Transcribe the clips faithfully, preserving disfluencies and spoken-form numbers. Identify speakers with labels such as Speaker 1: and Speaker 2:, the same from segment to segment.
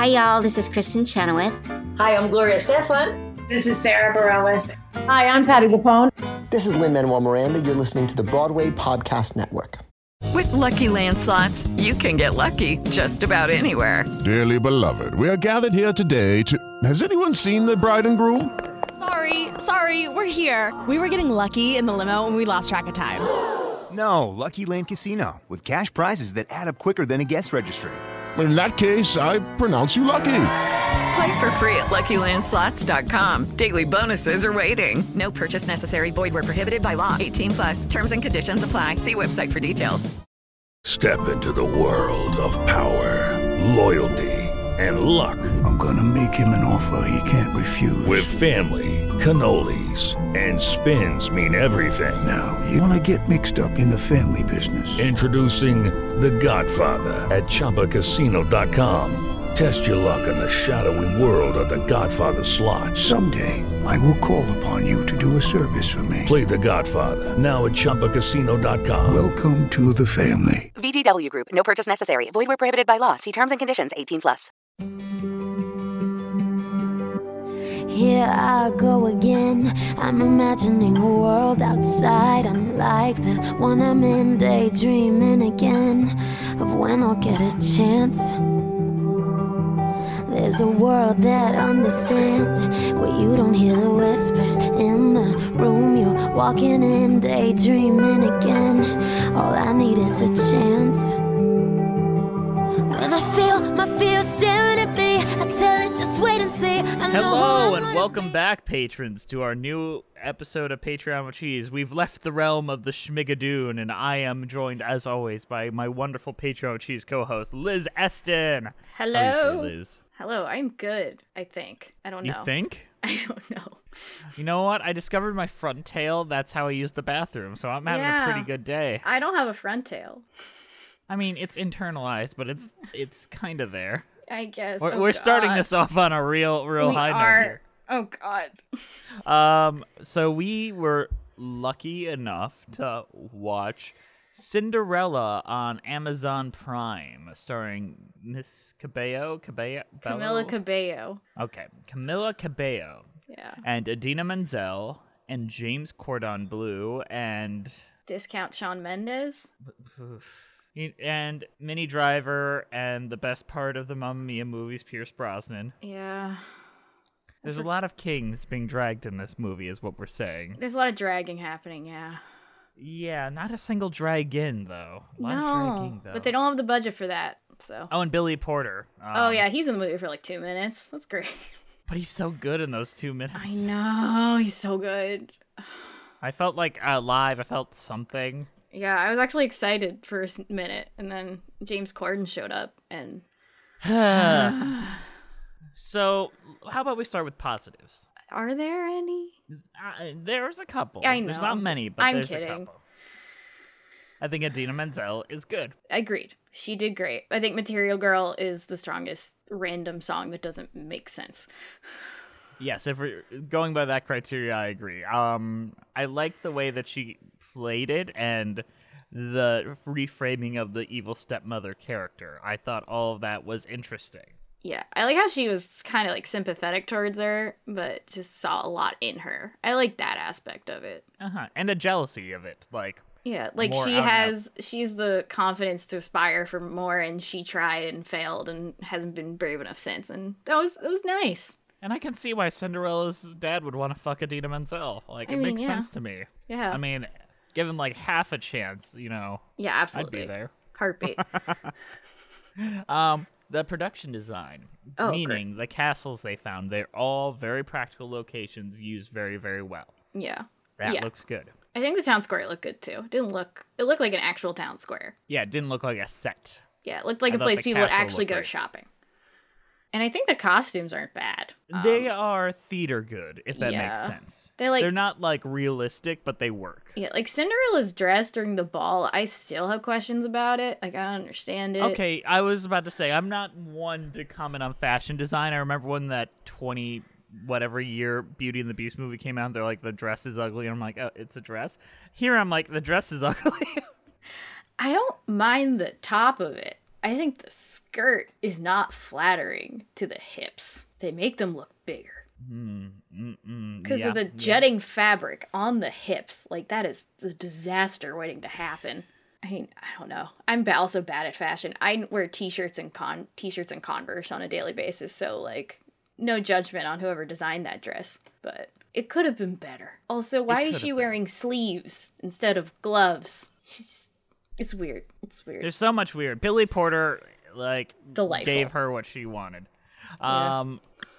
Speaker 1: Hi, y'all. This is Kristen Chenoweth.
Speaker 2: Hi, I'm Gloria Stefan.
Speaker 3: This is Sarah Bareilles.
Speaker 4: Hi, I'm Patti LuPone.
Speaker 5: This is Lin-Manuel Miranda. You're listening to the Broadway Podcast Network.
Speaker 6: With Lucky Land Slots, you can get lucky just about anywhere.
Speaker 7: Dearly beloved, we are gathered here today to... Has anyone seen the bride and groom?
Speaker 8: Sorry, sorry, we're here. We were getting lucky in the limo and we lost track of time.
Speaker 9: No, Lucky Land Casino, with cash prizes that add up quicker than a guest registry.
Speaker 7: In that case, I pronounce you lucky.
Speaker 6: Play for free at Lucky Land Slots dot com. Daily bonuses are waiting. No purchase necessary. Void where prohibited by law. eighteen plus. Terms and conditions apply. See website for details.
Speaker 10: Step into the world of power, loyalty, and luck.
Speaker 11: I'm gonna make him an offer he can't refuse.
Speaker 10: With family, cannolis, and spins mean everything.
Speaker 11: Now, you wanna get mixed up in the family business.
Speaker 10: Introducing The Godfather at Chumba Casino dot com. Test your luck in the shadowy world of The Godfather slot.
Speaker 11: Someday, I will call upon you to do a service for me.
Speaker 10: Play The Godfather, now at Chumba Casino dot com.
Speaker 11: Welcome to the family.
Speaker 12: V G W Group. No purchase necessary. Void where prohibited by law. See terms and conditions. eighteen plus.
Speaker 13: Here I go again. I'm imagining a world outside. I'm like the one I'm in, daydreaming again of when I'll get a chance. There's a world that understands, where you don't hear the whispers in the room you're walking in, daydreaming again. All I need is a chance. When I feel my fear staring at me, I tell it just wait and see. I know
Speaker 14: Hello and welcome back, patrons, to our new episode of Patreon with Cheese. We've left the realm of the Schmigadoon, and I am joined, as always, by my wonderful Patreon with Cheese co-host, Liz Eston.
Speaker 15: Hello.
Speaker 14: How are you today, Liz?
Speaker 15: Hello, I'm good, I think. I don't know.
Speaker 14: You think?
Speaker 15: I don't know.
Speaker 14: You know what? I discovered my front tail. That's how I use the bathroom, so I'm having
Speaker 15: yeah.
Speaker 14: a pretty good day.
Speaker 15: I don't have a front tail.
Speaker 14: I mean, it's internalized, but it's it's kind of there.
Speaker 15: I guess.
Speaker 14: We're,
Speaker 15: oh,
Speaker 14: we're
Speaker 15: God.
Speaker 14: starting this off on a real, real
Speaker 15: we
Speaker 14: high
Speaker 15: are.
Speaker 14: note here.
Speaker 15: Oh, God.
Speaker 14: um, so we were lucky enough to watch Cinderella on Amazon Prime, starring Miss Cabello, Cabello,
Speaker 15: Camila Cabello.
Speaker 14: Okay, Camila Cabello.
Speaker 15: Yeah.
Speaker 14: And Idina Menzel and James Cordon Bleu and
Speaker 15: Discount Shawn Mendes.
Speaker 14: And Minnie Driver and the best part of the Mamma Mia movies, Pierce Brosnan.
Speaker 15: Yeah.
Speaker 14: There's a lot of kings being dragged in this movie, is what we're saying.
Speaker 15: There's a lot of dragging happening, yeah.
Speaker 14: Yeah, not a single drag in, though. A lot
Speaker 15: no,
Speaker 14: of dragging, though.
Speaker 15: But they don't have the budget for that, so.
Speaker 14: Oh, and Billy Porter. Um,
Speaker 15: oh, yeah, he's in the movie for like two minutes. That's great.
Speaker 14: But he's so good in those two minutes.
Speaker 15: I know, he's so good.
Speaker 14: I felt like uh, live, I felt something.
Speaker 15: Yeah, I was actually excited for a minute, and then James Corden showed up, and...
Speaker 14: So, how about we start with positives?
Speaker 15: Are there any?
Speaker 14: Uh, there's a couple.
Speaker 15: I know.
Speaker 14: There's not many, but
Speaker 15: I'm
Speaker 14: there's
Speaker 15: kidding.
Speaker 14: a couple. I think Idina Menzel is good.
Speaker 15: Agreed. She did great. I think Material Girl is the strongest random song that doesn't make sense.
Speaker 14: Yes, if we're going by that criteria, I agree. Um, I like the way that she played it and the reframing of the evil stepmother character. I thought all of that was interesting.
Speaker 15: Yeah, I like how she was kind of like sympathetic towards her, but just saw a lot in her. I like that aspect of it.
Speaker 14: Uh-huh. And a jealousy of it, like...
Speaker 15: Yeah, like she has, she's the confidence to aspire for more, and she tried and failed and hasn't been brave enough since, and that was, that was nice.
Speaker 14: And I can see why Cinderella's dad would want to fuck Idina Menzel. Like,
Speaker 15: I
Speaker 14: it
Speaker 15: mean,
Speaker 14: makes
Speaker 15: yeah.
Speaker 14: sense to me.
Speaker 15: Yeah.
Speaker 14: I mean, given like half a chance, you know.
Speaker 15: Yeah, absolutely.
Speaker 14: I'd be there.
Speaker 15: Heartbeat.
Speaker 14: um, the production design,
Speaker 15: oh,
Speaker 14: meaning
Speaker 15: great.
Speaker 14: the castles they found, they're all very practical locations used very, very well.
Speaker 15: Yeah.
Speaker 14: That
Speaker 15: yeah.
Speaker 14: looks good.
Speaker 15: I think the town square looked good too. It didn't look, it looked like an actual town square.
Speaker 14: Yeah, it didn't look like a set.
Speaker 15: Yeah, it looked like
Speaker 14: I
Speaker 15: a place people would actually go
Speaker 14: great.
Speaker 15: shopping. And I think the costumes aren't bad.
Speaker 14: They
Speaker 15: um,
Speaker 14: are theater good, if that
Speaker 15: yeah.
Speaker 14: makes sense.
Speaker 15: They like
Speaker 14: They're not like realistic, but they work.
Speaker 15: Yeah, like Cinderella's dress during the ball, I still have questions about it. Like, I don't understand it.
Speaker 14: Okay, I was about to say, I'm not one to comment on fashion design. I remember when that twenty whatever year Beauty and the Beast movie came out, they're like, the dress is ugly. And I'm like, oh, it's a dress? Here I'm like, the dress is ugly.
Speaker 15: I don't mind the top of it. I think the skirt is not flattering to the hips. They make them look bigger.
Speaker 14: Mm, mm, mm,
Speaker 15: Because
Speaker 14: yeah,
Speaker 15: of the
Speaker 14: yeah.
Speaker 15: jetting fabric on the hips. Like, that is the disaster waiting to happen. I mean, I don't know. I'm ba- also bad at fashion. I wear t-shirts and con t-shirts and Converse on a daily basis, so, like, no judgment on whoever designed that dress. But it could have been better. Also, why is she wearing sleeves instead of gloves? She's just... It's weird. It's weird.
Speaker 14: There's so much weird. Billy Porter, like,
Speaker 15: Delightful.
Speaker 14: gave her what she wanted.
Speaker 15: Yeah.
Speaker 14: Um,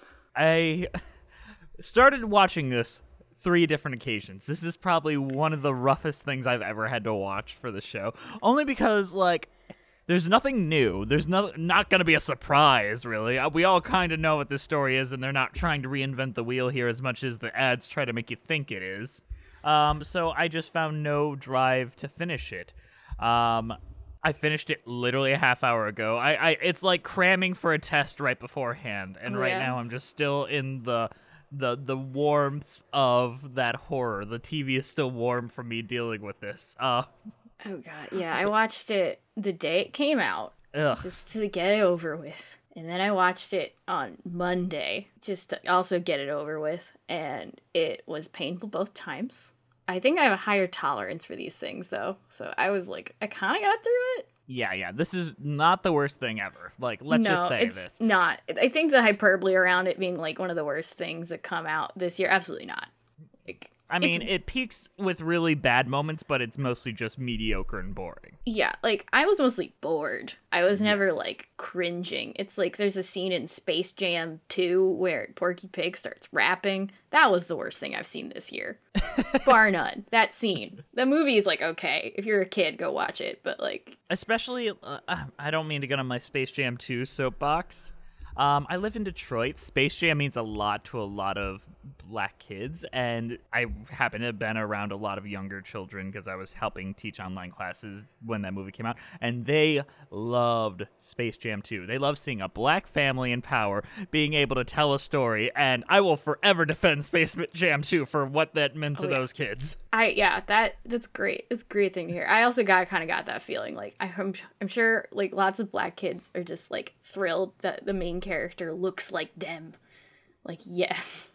Speaker 14: I started watching this three different occasions. This is probably one of the roughest things I've ever had to watch for the show. Only because, like, there's nothing new. There's no, not going to be a surprise, really. We all kind of know what this story is, and they're not trying to reinvent the wheel here as much as the ads try to make you think it is. Um, so I just found no drive to finish it. Um, I finished it literally a half hour ago. I, I, it's like cramming for a test right beforehand, and
Speaker 15: Oh,
Speaker 14: right
Speaker 15: yeah?
Speaker 14: now I'm just still in the, the, the warmth of that horror. The T V is still warm from me dealing with this. Uh,
Speaker 15: Oh, God. Yeah, I watched it the day it came out.
Speaker 14: Ugh.
Speaker 15: Just to get it over with. And then I watched it on Monday just to also get it over with. And it was painful both times. I think I have a higher tolerance for these things, though. So I was like, I kind of got through it.
Speaker 14: yeah, yeah. This is not the worst thing ever. Like, let's
Speaker 15: no,
Speaker 14: just say
Speaker 15: it's
Speaker 14: this.
Speaker 15: not. I think the hyperbole around it being like one of the worst things that come out this year, absolutely not. Like,
Speaker 14: I mean,
Speaker 15: it's-
Speaker 14: it peaks with really bad moments, but it's mostly just mediocre and boring.
Speaker 15: Yeah, like, I was mostly bored. I was never, like, cringing. It's like there's a scene in Space Jam two where Porky Pig starts rapping. That was the worst thing I've seen this year. Bar none. That scene. The movie is, like, okay. If you're a kid, go watch it. But, like...
Speaker 14: Especially, uh, I don't mean to get on my Space Jam two soapbox. Um, I live in Detroit. Space Jam means a lot to a lot of black kids, and I happen to have been around a lot of younger children because I was helping teach online classes when that movie came out, and they loved Space Jam two. They love seeing a black family in power being able to tell a story, and I will forever defend Space Jam two for what that meant to
Speaker 15: Oh, yeah.
Speaker 14: those kids.
Speaker 15: I yeah, that that's great. It's a great thing to hear. I also got kind of got that feeling. Like I, I'm I'm sure like lots of black kids are just like thrilled that the main character looks like them. Like yes.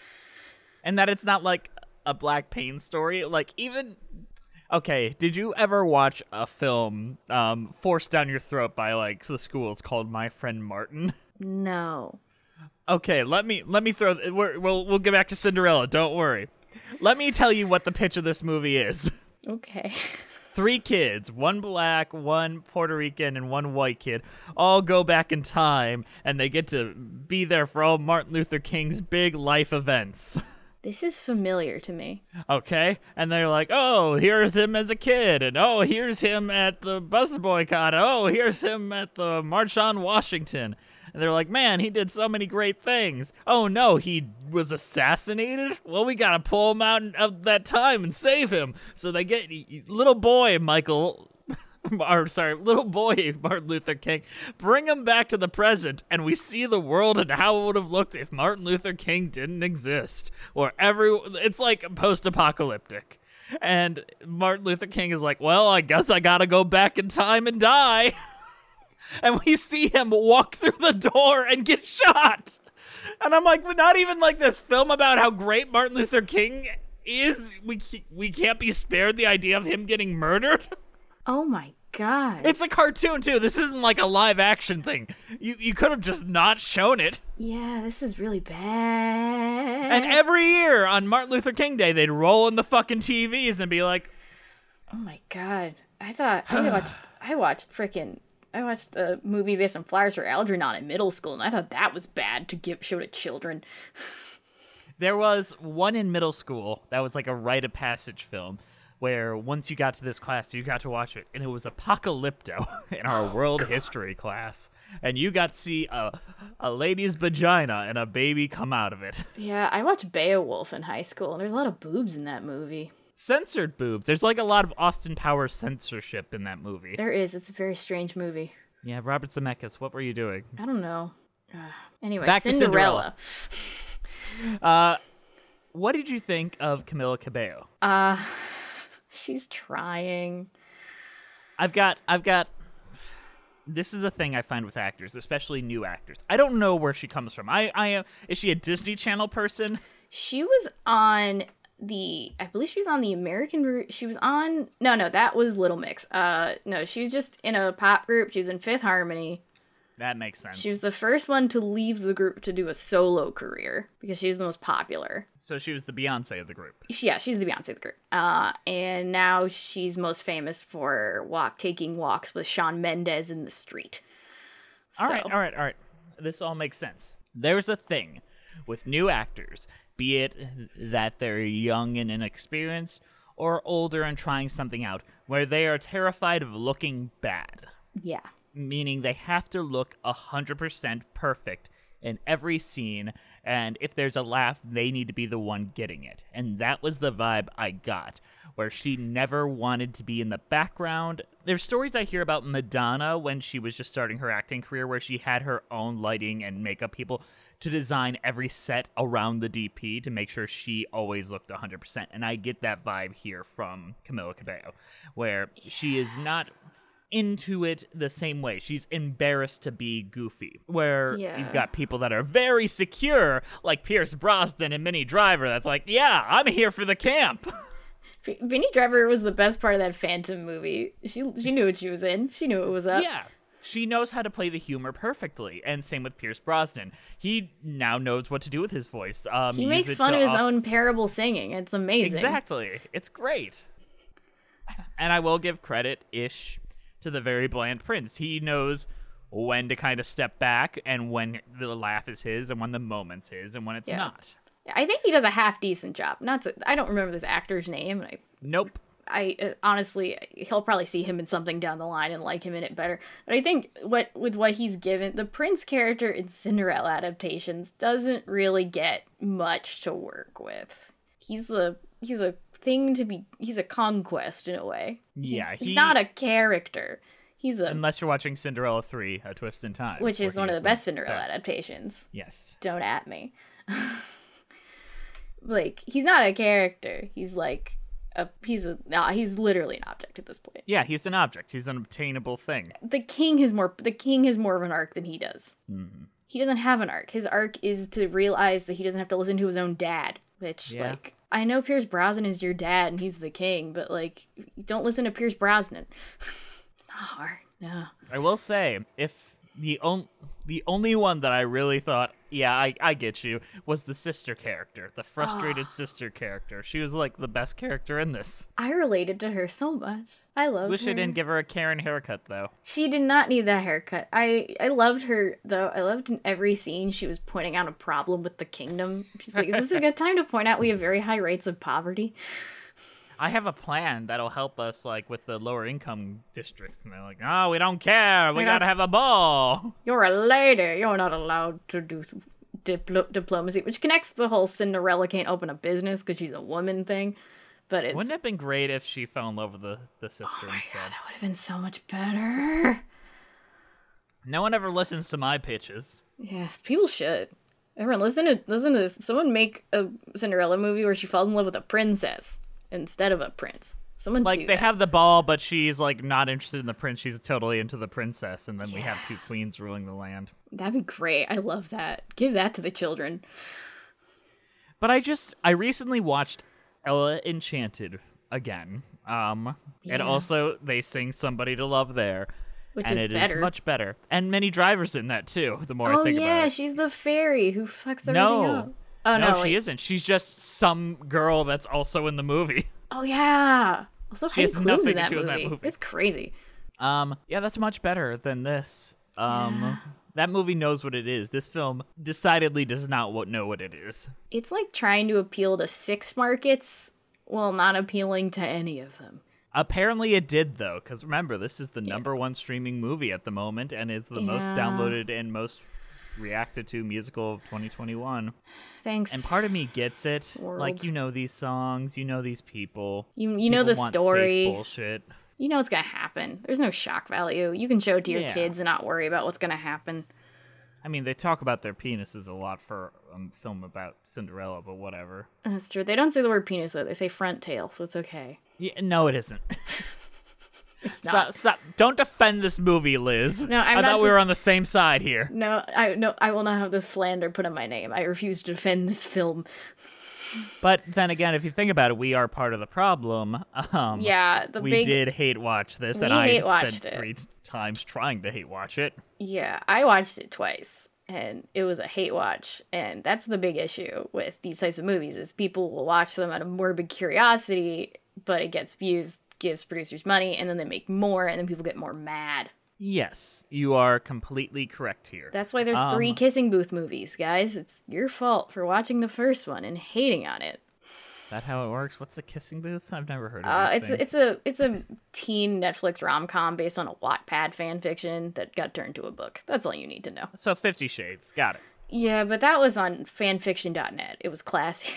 Speaker 14: And that it's not like a black pain story. Like even okay, did you ever watch a film um forced down your throat by like the school? It's called My Friend Martin.
Speaker 15: No.
Speaker 14: Okay, let me let me throw we're, we'll we'll get back to Cinderella. Don't worry. Let me tell you what the pitch of this movie is.
Speaker 15: Okay.
Speaker 14: Three kids, one black, one Puerto Rican, and one white kid, all go back in time, and they get to be there for all Martin Luther King's big life events.
Speaker 15: This is familiar to me.
Speaker 14: Okay? And they're like, oh, here's him as a kid, and oh, here's him at the bus boycott, oh, here's him at the March on Washington. And they're like, man, he did so many great things. Oh, no, he was assassinated? Well, we gotta pull him out of that time and save him. So they get little boy Michael, or sorry, little boy Martin Luther King, bring him back to the present, and we see the world and how it would have looked if Martin Luther King didn't exist. Or every, it's like post-apocalyptic. And Martin Luther King is like, well, I guess I gotta go back in time and die. And we see him walk through the door and get shot. And I'm like, not even like this film about how great Martin Luther King is. We we can't be spared the idea of him getting murdered.
Speaker 15: Oh my god.
Speaker 14: It's a cartoon too. This isn't like a live action thing. You you could have just not shown it.
Speaker 15: Yeah, this is really bad.
Speaker 14: And every year on Martin Luther King Day, they'd roll in the fucking T Vs and be like,
Speaker 15: oh my god. I thought I watched I watched frickin' I watched a movie based on Flyers for Algernon in middle school, and I thought that was bad to give show to children.
Speaker 14: There was one in middle school that was like a rite of passage film where once you got to this class, you got to watch it, and it was Apocalypto in our
Speaker 15: Oh,
Speaker 14: world
Speaker 15: God.
Speaker 14: history class. And you got to see a, a lady's vagina and a baby come out of it.
Speaker 15: Yeah, I watched Beowulf in high school, and there's a lot of boobs in that movie.
Speaker 14: Censored boobs. There's like a lot of Austin Powers censorship in that movie.
Speaker 15: There is. It's a very strange movie.
Speaker 14: Yeah, Robert Zemeckis, what were you doing?
Speaker 15: I don't know. Uh, anyway,
Speaker 14: Back to
Speaker 15: Cinderella.
Speaker 14: Cinderella. Uh, what did you think of Camila Cabello?
Speaker 15: Uh, she's trying.
Speaker 14: I've got, I've got, this is a thing I find with actors, especially new actors. I don't know where she comes from. I, I am. Is she a Disney Channel person?
Speaker 15: She was on the, I believe she was on the American, she was on, no, no, that was Little Mix. Uh, no, she was just in a pop group. She was in Fifth Harmony.
Speaker 14: That makes sense.
Speaker 15: She was the first one to leave the group to do a solo career because she was the most popular.
Speaker 14: So she was the Beyonce of the group.
Speaker 15: Yeah, she's the Beyonce of the group. Uh, and now she's most famous for walk taking walks with Shawn Mendes in the street.
Speaker 14: All
Speaker 15: so.
Speaker 14: right, all right, all right. This all makes sense. There's a thing with new actors, be it that they're young and inexperienced or older and trying something out, where they are terrified of looking bad.
Speaker 15: Yeah.
Speaker 14: Meaning they have to look one hundred percent perfect in every scene, and if there's a laugh, they need to be the one getting it. And that was the vibe I got, where she never wanted to be in the background. There's stories I hear about Madonna when she was just starting her acting career, where she had her own lighting and makeup people to design every set around the D P to make sure she always looked one hundred percent. And I get that vibe here from Camila Cabello, where yeah. she is not into it the same way. She's embarrassed to be goofy, where
Speaker 15: yeah.
Speaker 14: you've got people that are very secure, like Pierce Brosnan and Minnie Driver, that's like, yeah, I'm here for the camp.
Speaker 15: Minnie Driver was the best part of that Phantom movie. She she knew what she was in. She knew it was up.
Speaker 14: Yeah. She knows how to play the humor perfectly, and same with Pierce Brosnan. He now knows what to do with his voice. Um,
Speaker 15: he makes fun of his off... own parable singing. It's amazing.
Speaker 14: Exactly. It's great. And I will give credit-ish to the very bland Prince. He knows when to kind of step back and when the laugh is his and when the moment's his and when it's
Speaker 15: yeah.
Speaker 14: not.
Speaker 15: I think he does a half decent job. Not to, I don't remember this actor's name. I,
Speaker 14: nope.
Speaker 15: I uh, honestly, he'll probably see him in something down the line and like him in it better. But I think what with what he's given, the Prince character in Cinderella adaptations doesn't really get much to work with. He's a he's a thing to be. He's a conquest in a way.
Speaker 14: Yeah,
Speaker 15: he's,
Speaker 14: he,
Speaker 15: he's not a character. He's a
Speaker 14: unless you're watching Cinderella three: A Twist in Time,
Speaker 15: which is one of the best Cinderella
Speaker 14: best.
Speaker 15: adaptations.
Speaker 14: Yes.
Speaker 15: Don't at me. Like, he's not a character. He's like a he's a nah, he's literally an object at this point.
Speaker 14: Yeah, he's an object. He's an obtainable thing.
Speaker 15: The king has more the king has more of an arc than he does.
Speaker 14: Mm-hmm.
Speaker 15: He doesn't have an arc. His arc is to realize that he doesn't have to listen to his own dad, which
Speaker 14: yeah.
Speaker 15: like I know Pierce Brosnan is your dad and he's the king, but like don't listen to Pierce Brosnan. It's not hard. No.
Speaker 14: I will say, if the on- the only one that I really thought, yeah, I, I get you, was the sister character, the frustrated oh. sister character. She was like the best character in this.
Speaker 15: I related to her so much. I loved
Speaker 14: Wish
Speaker 15: her.
Speaker 14: I didn't give her a Karen haircut though.
Speaker 15: She did not need that haircut. I I loved her though. I loved in every scene she was pointing out a problem with the kingdom. She's like, "Is this a good time to point out we have very high rates of poverty?"
Speaker 14: I have a plan that'll help us, like, with the lower income districts. And they're like, oh, we don't care. We We're gotta not... have a ball.
Speaker 15: You're a lady. You're not allowed to do diplo- diplomacy, which connects the whole Cinderella can't open a business because she's a woman thing. But it's...
Speaker 14: Wouldn't it have been great if she fell in love with the, the sister
Speaker 15: oh my
Speaker 14: instead?
Speaker 15: God, that would have been so much better.
Speaker 14: No one ever listens to my pitches.
Speaker 15: Yes, people should. Everyone, listen to, listen to this. Someone make a Cinderella movie where she falls in love with a princess instead of a prince. Someone
Speaker 14: like
Speaker 15: do
Speaker 14: they
Speaker 15: that.
Speaker 14: have the ball, but she's like not interested in the prince. She's totally into the princess, and then
Speaker 15: yeah.
Speaker 14: we have two queens ruling the land.
Speaker 15: That'd be great. I love that. Give that to the children.
Speaker 14: But I just I recently watched Ella Enchanted again. Um, yeah. And also they sing "Somebody to Love" there,
Speaker 15: which
Speaker 14: and
Speaker 15: is
Speaker 14: it
Speaker 15: better.
Speaker 14: is much better. And Minnie Driver's in that too. The more
Speaker 15: oh,
Speaker 14: I think
Speaker 15: yeah,
Speaker 14: about it.
Speaker 15: she's the fairy who fucks everything
Speaker 14: no.
Speaker 15: up. Oh no,
Speaker 14: no,
Speaker 15: wait.
Speaker 14: she isn't. She's just some girl that's also in the movie.
Speaker 15: Oh yeah. Also,
Speaker 14: she
Speaker 15: Heidi
Speaker 14: has
Speaker 15: Klum's
Speaker 14: nothing
Speaker 15: in that,
Speaker 14: to do
Speaker 15: movie.
Speaker 14: in that movie.
Speaker 15: It's crazy.
Speaker 14: Um, yeah, that's much better than this. Um,
Speaker 15: yeah.
Speaker 14: That movie knows what it is. This film decidedly does not know what it is.
Speaker 15: It's like trying to appeal to six markets while not appealing to any of them.
Speaker 14: Apparently it did, though, because remember, this is the
Speaker 15: yeah.
Speaker 14: number one streaming movie at the moment, and it's the
Speaker 15: yeah.
Speaker 14: most downloaded and most reacted to musical of twenty twenty-one.
Speaker 15: Thanks.
Speaker 14: And part of me gets it.
Speaker 15: World.
Speaker 14: Like, you know these songs, you know these people.
Speaker 15: You you know
Speaker 14: people
Speaker 15: the
Speaker 14: want
Speaker 15: story.
Speaker 14: Safe bullshit.
Speaker 15: You know what's gonna happen. There's no shock value. You can show it to your
Speaker 14: yeah.
Speaker 15: kids and not worry about what's gonna happen.
Speaker 14: I mean, they talk about their penises a lot for a um, film about Cinderella, but whatever.
Speaker 15: That's true. They don't say the word penis, though. They say front tail, so it's okay.
Speaker 14: Yeah, no, it isn't.
Speaker 15: It's
Speaker 14: Stop,
Speaker 15: not.
Speaker 14: stop. Don't defend this movie, Liz.
Speaker 15: No, I'm
Speaker 14: I
Speaker 15: not
Speaker 14: thought we
Speaker 15: de-
Speaker 14: were on the same side here.
Speaker 15: No, I no, I will not have this slander put on my name. I refuse to defend this film.
Speaker 14: But then again, if you think about it, we are part of the problem. Um,
Speaker 15: Yeah, the
Speaker 14: we
Speaker 15: big-
Speaker 14: did hate watch this,
Speaker 15: We
Speaker 14: and I
Speaker 15: hate watched
Speaker 14: spent
Speaker 15: it.
Speaker 14: three times trying to hate watch it.
Speaker 15: Yeah, I watched it twice, and it was a hate watch, and that's the big issue with these types of movies is people will watch them out of morbid curiosity, but it gets views, gives producers money, and then they make more, and then people get more mad.
Speaker 14: Yes, you are completely correct here.
Speaker 15: That's why there's
Speaker 14: Um,
Speaker 15: three Kissing Booth movies, guys. It's your fault for watching the first one and hating on it.
Speaker 14: Is that how it works? What's a kissing booth? I've never heard of
Speaker 15: Uh,
Speaker 14: these
Speaker 15: it's
Speaker 14: things.
Speaker 15: it's a it's a teen Netflix rom com based on a Wattpad fan fiction that got turned to a book. That's all you need to know.
Speaker 14: So Fifty Shades, got it.
Speaker 15: Yeah, but that was on fanfiction dot net. It was classy.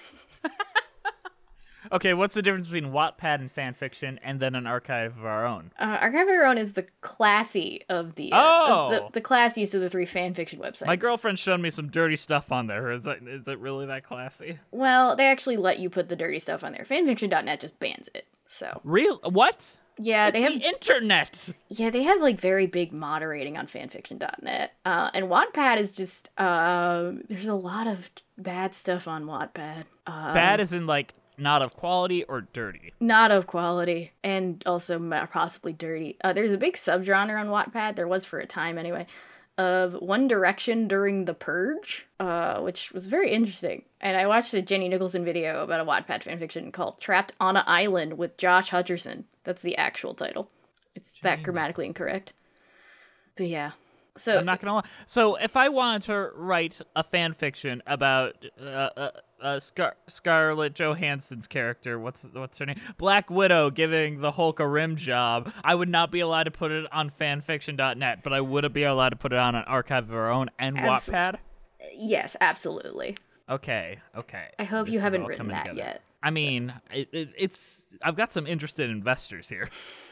Speaker 14: Okay, what's the difference between Wattpad and fanfiction, and then an archive of our own?
Speaker 15: Uh, Archive of Our Own is the classy of the, uh,
Speaker 14: Oh!
Speaker 15: of the the classiest of the three fanfiction websites.
Speaker 14: My girlfriend showed me some dirty stuff on there. Is that is it really that classy?
Speaker 15: Well, they actually let you put the dirty stuff on there. fanfiction dot net just bans it. So
Speaker 14: Real? What?
Speaker 15: yeah,
Speaker 14: It's
Speaker 15: they have
Speaker 14: the internet.
Speaker 15: yeah they have like very big moderating on fanfiction dot net. Uh, and Wattpad is just uh, there's a lot of bad stuff on Wattpad. Um,
Speaker 14: Bad as in like not of quality or dirty.
Speaker 15: Not of quality, and also ma- possibly dirty. Uh, there's a big subgenre on Wattpad, there was for a time anyway, of One Direction during the Purge, uh, which was very interesting. And I watched a Jenny Nicholson video about a Wattpad fanfiction called Trapped on an Island with Josh Hutcherson. That's the actual title. It's that grammatically incorrect. But yeah. So
Speaker 14: I'm not gonna lie. So if I wanted to write a fan fiction about uh, uh, uh, Scar- Scarlett Johansson's character, what's what's her name, Black Widow, giving the Hulk a rim job, I would not be allowed to put it on fanfiction dot net, but I would be allowed to put it on an archive of our own and
Speaker 15: Abs-
Speaker 14: Wattpad.
Speaker 15: yes, absolutely.
Speaker 14: Okay, okay.
Speaker 15: I hope
Speaker 14: This
Speaker 15: you
Speaker 14: is
Speaker 15: haven't
Speaker 14: all
Speaker 15: written
Speaker 14: coming
Speaker 15: that
Speaker 14: together.
Speaker 15: yet.
Speaker 14: I mean, it, it, it's I've got some interested investors here.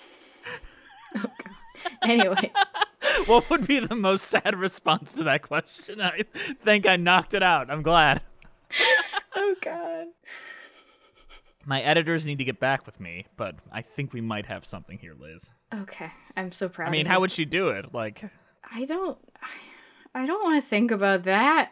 Speaker 15: Anyway.
Speaker 14: What would be the most sad response to that question? I think I knocked it out. I'm glad.
Speaker 15: Oh, God.
Speaker 14: My editors need to get back with me, but I think we might have something here, Liz.
Speaker 15: Okay, I'm so proud
Speaker 14: I mean,
Speaker 15: of
Speaker 14: how
Speaker 15: you.
Speaker 14: would she do it? Like,
Speaker 15: I don't... I don't want to think about that.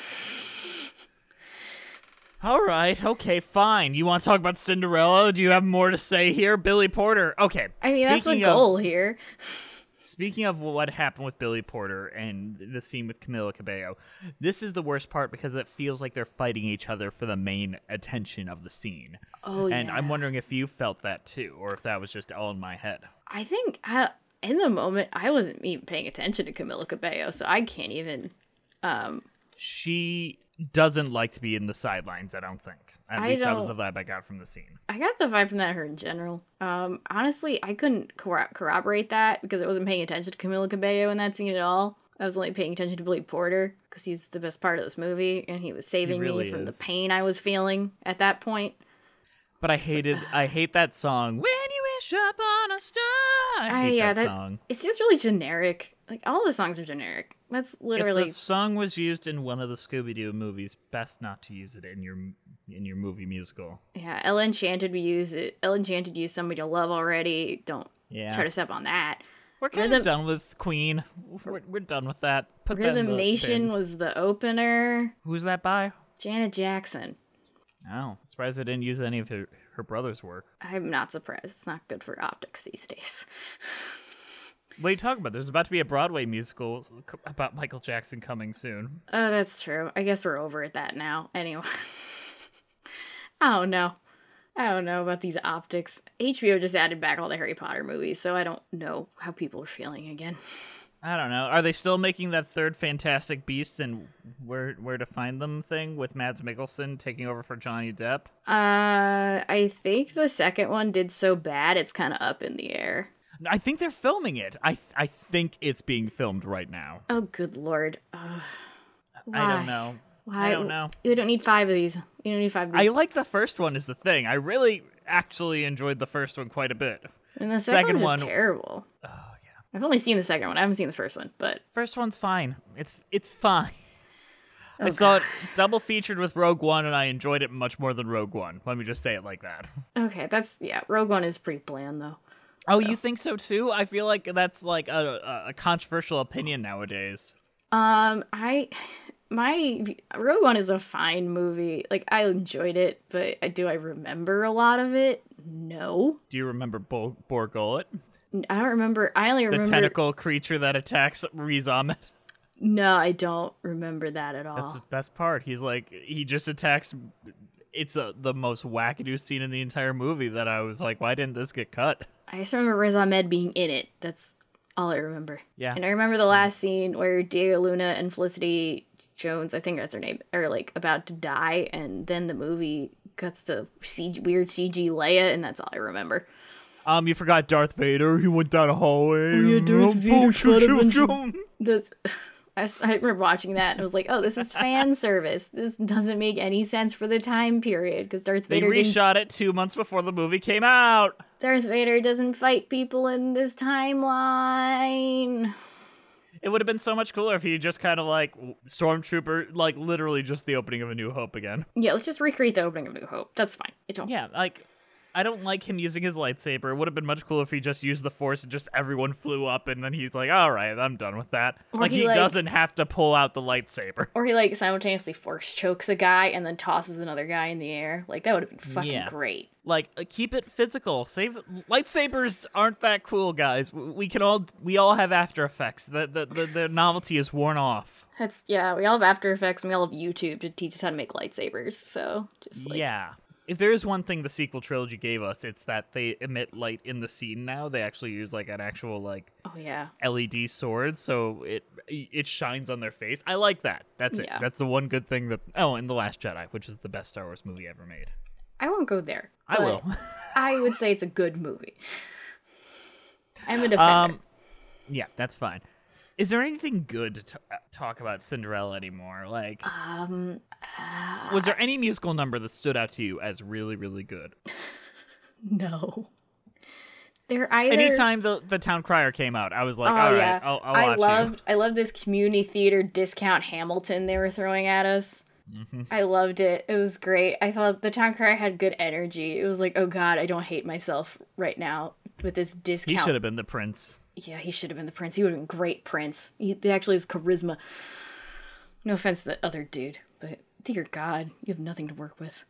Speaker 14: all right, okay, fine. You want to talk about Cinderella? Do you have more to say here? Billy Porter. Okay.
Speaker 15: I mean, that's the
Speaker 14: speaking of-
Speaker 15: goal here.
Speaker 14: Speaking of what happened with Billy Porter and the scene with Camila Cabello, this is the worst part because it feels like they're fighting each other for the main attention of the scene.
Speaker 15: Oh,
Speaker 14: and
Speaker 15: yeah.
Speaker 14: I'm wondering if you felt that too, or if that was just all in my head.
Speaker 15: I think I, in the moment, I wasn't even paying attention to Camila Cabello, so I can't even... Um,
Speaker 14: She doesn't like to be in the sidelines, I don't think. At
Speaker 15: I
Speaker 14: least that was
Speaker 15: don't-
Speaker 14: the vibe I got from the scene.
Speaker 15: I got the vibe from that her in general. Um, honestly, I couldn't corro- corroborate that because I wasn't paying attention to Camila Cabello in that scene at all. I was only paying attention to Billy Porter because he's the best part of this movie, and he was saving
Speaker 14: really
Speaker 15: me from
Speaker 14: is.
Speaker 15: the pain I was feeling at that point.
Speaker 14: But I hated, I hate that song. When you wish upon a star. I
Speaker 15: I-
Speaker 14: hate
Speaker 15: yeah,
Speaker 14: that,
Speaker 15: that-
Speaker 14: song.
Speaker 15: It's just really generic. Like, all the songs are generic. That's literally...
Speaker 14: If the song was used in one of the Scooby-Doo movies, best not to use it in your in your movie musical.
Speaker 15: Yeah, Ella Enchanted, we use it. Ella Enchanted used Somebody to Love already. Don't
Speaker 14: Yeah.
Speaker 15: try to step on that.
Speaker 14: We're kind
Speaker 15: Rhythm-
Speaker 14: of done with Queen. We're, we're done with that. Put that in
Speaker 15: Rhythm
Speaker 14: the
Speaker 15: Nation
Speaker 14: bin.
Speaker 15: was the opener.
Speaker 14: Who's that by?
Speaker 15: Janet Jackson.
Speaker 14: Oh, surprised I didn't use any of her, her brother's work.
Speaker 15: I'm not surprised. It's not good for optics these days.
Speaker 14: What are you talking about? There's about to be a Broadway musical about Michael Jackson coming soon.
Speaker 15: Oh, that's true. I guess we're over at that now. Anyway. I don't know. I don't know about these optics. H B O just added back all the Harry Potter movies, so I don't know how people are feeling again.
Speaker 14: I don't know. Are they still making that third Fantastic Beasts and where where to find them thing with Mads Mikkelsen taking over for Johnny Depp?
Speaker 15: Uh, I think the second one did so bad, it's kind of up in the air.
Speaker 14: I think they're filming it. I I think it's being filmed right now.
Speaker 15: Oh, good lord. Ugh.
Speaker 14: I
Speaker 15: Why?
Speaker 14: don't know.
Speaker 15: Why?
Speaker 14: I don't know.
Speaker 15: We don't need five of these. You don't need five of these.
Speaker 14: I like the first one is the thing. I really actually enjoyed the first one quite a bit.
Speaker 15: And the second,
Speaker 14: second
Speaker 15: one's
Speaker 14: one-
Speaker 15: just terrible.
Speaker 14: Oh yeah.
Speaker 15: I've only seen the second one. I haven't seen the first one, but
Speaker 14: First one's fine. It's it's fine. I
Speaker 15: Oh,
Speaker 14: saw it double featured with Rogue One, and I enjoyed it much more than Rogue One. Let me just say it like that.
Speaker 15: okay, that's yeah. Rogue One is pretty bland though.
Speaker 14: Oh, so. You think so too? I feel like that's like a, a controversial opinion nowadays.
Speaker 15: Um, I, my Rogue One is a fine movie. Like, I enjoyed it, but do I remember a lot of it? No.
Speaker 14: Do you remember Bo- Borgullet?
Speaker 15: I don't remember. I only remember
Speaker 14: the tentacle creature that attacks Riz Ahmed.
Speaker 15: No, I don't remember that at all.
Speaker 14: That's the best part. He's like, he just attacks. It's a, the most wackadoo scene in the entire movie that I was like, why didn't this get cut?
Speaker 15: I just remember Riz Ahmed being in it. That's all I remember.
Speaker 14: Yeah.
Speaker 15: And I remember the last scene where Diego Luna and Felicity Jones, I think that's her name, are like about to die, and then the movie cuts to C G, weird C G Leia, and that's all I remember.
Speaker 14: Um, you forgot Darth Vader. He went down a hallway.
Speaker 15: Oh yeah, Darth Vader shot a bunch of... That's... I, I remember watching that and I was like, oh, this is fan service. This doesn't make any sense for the time period because Darth
Speaker 14: Vader They reshot didn't... it two months before the movie came out.
Speaker 15: Darth Vader doesn't fight people in this timeline.
Speaker 14: It would have been so much cooler if he just kind of like Stormtrooper, like literally just the opening of A New Hope again.
Speaker 15: Yeah, let's just recreate the opening of A New Hope. That's fine. It don't...
Speaker 14: Yeah, like... I don't like him using his lightsaber. It would have been much cooler if he just used the Force and just everyone flew up and then he's like, all right, I'm done with that.
Speaker 15: Or
Speaker 14: like,
Speaker 15: he,
Speaker 14: he
Speaker 15: like,
Speaker 14: doesn't have to pull out the lightsaber.
Speaker 15: Or he, like, simultaneously Force chokes a guy and then tosses another guy in the air. Like, that would have been fucking
Speaker 14: yeah.
Speaker 15: great.
Speaker 14: Like, uh, keep it physical. Save lightsabers aren't that cool, guys. We can all, we all have After Effects. The, the, the, the novelty is worn off.
Speaker 15: That's, yeah, we all have After Effects and we all have YouTube to teach us how to make lightsabers, so just, like...
Speaker 14: Yeah. If there is one thing the sequel trilogy gave us, it's that they emit light in the scene now. They actually use like an actual like
Speaker 15: oh yeah
Speaker 14: L E D sword, so it it shines on their face. I like that. That's it.
Speaker 15: Yeah.
Speaker 14: That's the one good thing that. Oh, and The Last Jedi, which is the best Star Wars movie ever made.
Speaker 15: I won't go there.
Speaker 14: I will.
Speaker 15: I would say it's a good movie. I'm a defender. Um,
Speaker 14: yeah, that's fine. Is there anything good to t- talk about Cinderella anymore? Like,
Speaker 15: um, uh,
Speaker 14: was there any musical number that stood out to you as really, really good?
Speaker 15: No. They're either.
Speaker 14: Anytime the the Town Crier came out, I was like,
Speaker 15: oh,
Speaker 14: all right,
Speaker 15: yeah.
Speaker 14: I'll, I'll
Speaker 15: I
Speaker 14: watch
Speaker 15: loved,
Speaker 14: you.
Speaker 15: I loved this community theater discount Hamilton they were throwing at us.
Speaker 14: Mm-hmm.
Speaker 15: I loved it. It was great. I thought the Town Crier had good energy. It was like, oh god, I don't hate myself right now with this discount.
Speaker 14: He should have been the prince.
Speaker 15: Yeah, he should have been the prince. He would have been great prince. He, he actually has charisma. No offense to the other dude, but dear God, you have nothing to work with.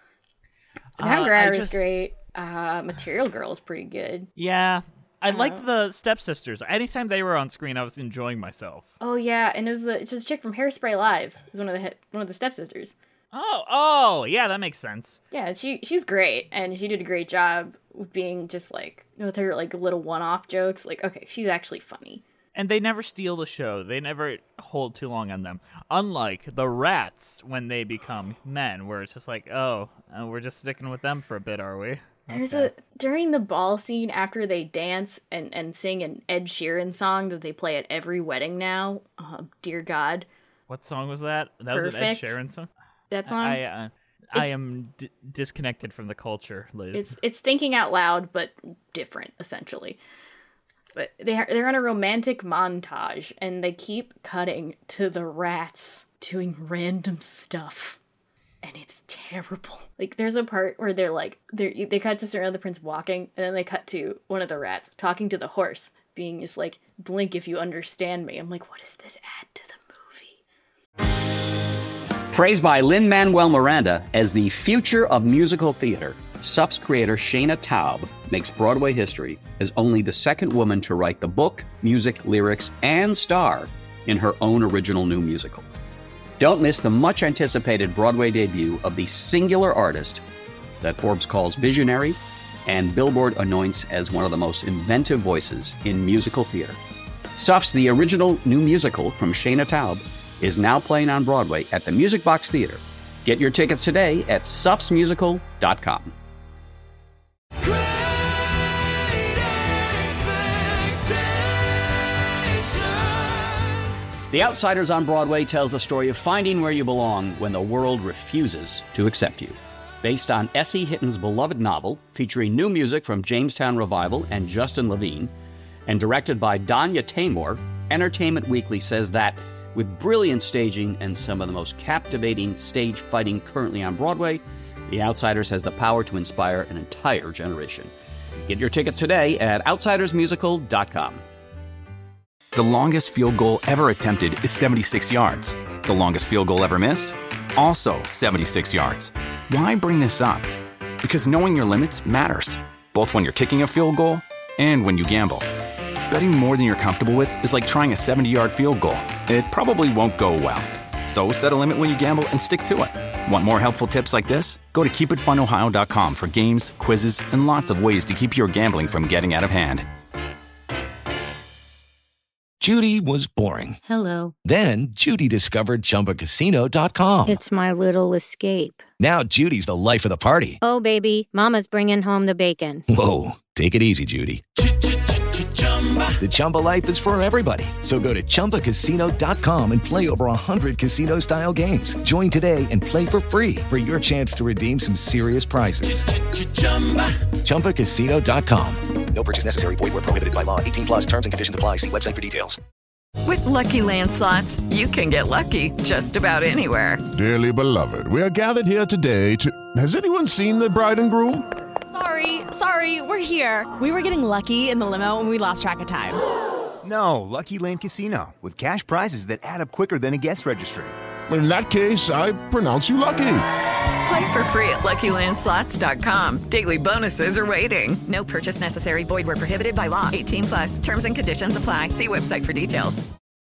Speaker 15: The Town Crier uh, is great. Uh, Material Girl is pretty good.
Speaker 14: Yeah, I, I liked
Speaker 15: know.
Speaker 14: the stepsisters. Anytime they were on screen, I was enjoying myself.
Speaker 15: Oh yeah, and it was the it's this chick from Hairspray Live. It was one of the one of the stepsisters.
Speaker 14: Oh, oh, yeah, that makes sense.
Speaker 15: Yeah, she she's great, and she did a great job with being just like with her like little one-off jokes. Like, okay, she's actually funny.
Speaker 14: And they never steal the show. They never hold too long on them. Unlike the rats when they become men, where it's just like, oh, uh, we're just sticking with them for a bit, are we?
Speaker 15: There's
Speaker 14: okay.
Speaker 15: a during the ball scene after they dance and and sing an Ed Sheeran song that they play at every wedding now. Oh, dear God.
Speaker 14: What song was that? That
Speaker 15: Perfect.
Speaker 14: was an Ed Sheeran song.
Speaker 15: That song.
Speaker 14: I uh, I am d- disconnected from the culture, Liz.
Speaker 15: It's it's thinking out loud, but different, essentially. But they're they're on a romantic montage, and they keep cutting to the rats doing random stuff, and it's terrible. Like there's a part where they're like they they cut to certain other prince walking, and then they cut to one of the rats talking to the horse, being just like, "Blink if you understand me." I'm like, what does this add to the movie?
Speaker 3: Praised by Lin-Manuel Miranda as the future of musical theater, S U F's creator Shayna Taub makes Broadway history as only the second woman to write the book, music, lyrics, and star in her own original new musical. Don't miss the much-anticipated Broadway debut of the singular artist that Forbes calls visionary and Billboard anoints as one of the most inventive voices in musical theater. S U F's The Original New Musical from Shayna Taub is now playing on Broadway at the Music Box Theater. Get your tickets today at sufs musical dot com. The Outsiders on Broadway tells the story of finding where you belong when the world refuses to accept you. Based on S E Hitton's beloved novel, featuring new music from Jamestown Revival and Justin Levine, and directed by Danya Taymor, Entertainment Weekly says that with brilliant staging and some of the most captivating stage fighting currently on Broadway, The Outsiders has the power to inspire an entire generation. Get your tickets today at outsiders musical dot com.
Speaker 4: The longest field goal ever attempted is seventy-six yards. The longest field goal ever missed? Also seventy-six yards. Why bring this up? Because knowing your limits matters, both when you're kicking a field goal and when you gamble. Betting more than you're comfortable with is like trying a seventy-yard field goal. It probably won't go well. So set a limit when you gamble and stick to it. Want more helpful tips like this? Go to keep it fun ohio dot com for games, quizzes, and lots of ways to keep your gambling from getting out of hand.
Speaker 16: Judy was boring.
Speaker 17: Hello.
Speaker 16: Then Judy discovered Chumba Casino dot com.
Speaker 17: It's my little escape.
Speaker 16: Now Judy's the life of the party.
Speaker 17: Oh, baby, mama's bringing home the bacon.
Speaker 16: Whoa, take it easy, Judy. The Chumba life is for everybody. So go to Chumba Casino dot com and play over one hundred casino-style games. Join today and play for free for your chance to redeem some serious prizes. Chumba Casino dot com.
Speaker 5: No purchase necessary. Void where prohibited by law. eighteen plus terms and conditions apply. See website for details.
Speaker 6: With Lucky Land Slots, you can get lucky just about anywhere.
Speaker 7: Dearly beloved, we are gathered here today to... Has anyone seen the bride and groom?
Speaker 8: Sorry, sorry, we're here. We were getting lucky in the limo and we lost track of time.
Speaker 9: No, Lucky Land Casino, with cash prizes that add up quicker than a guest registry.
Speaker 7: In that case, I pronounce you lucky.
Speaker 6: Play for free at lucky land slots dot com. Daily bonuses are waiting. No purchase necessary. Void where prohibited by law. eighteen plus. Terms and conditions apply. See website for details.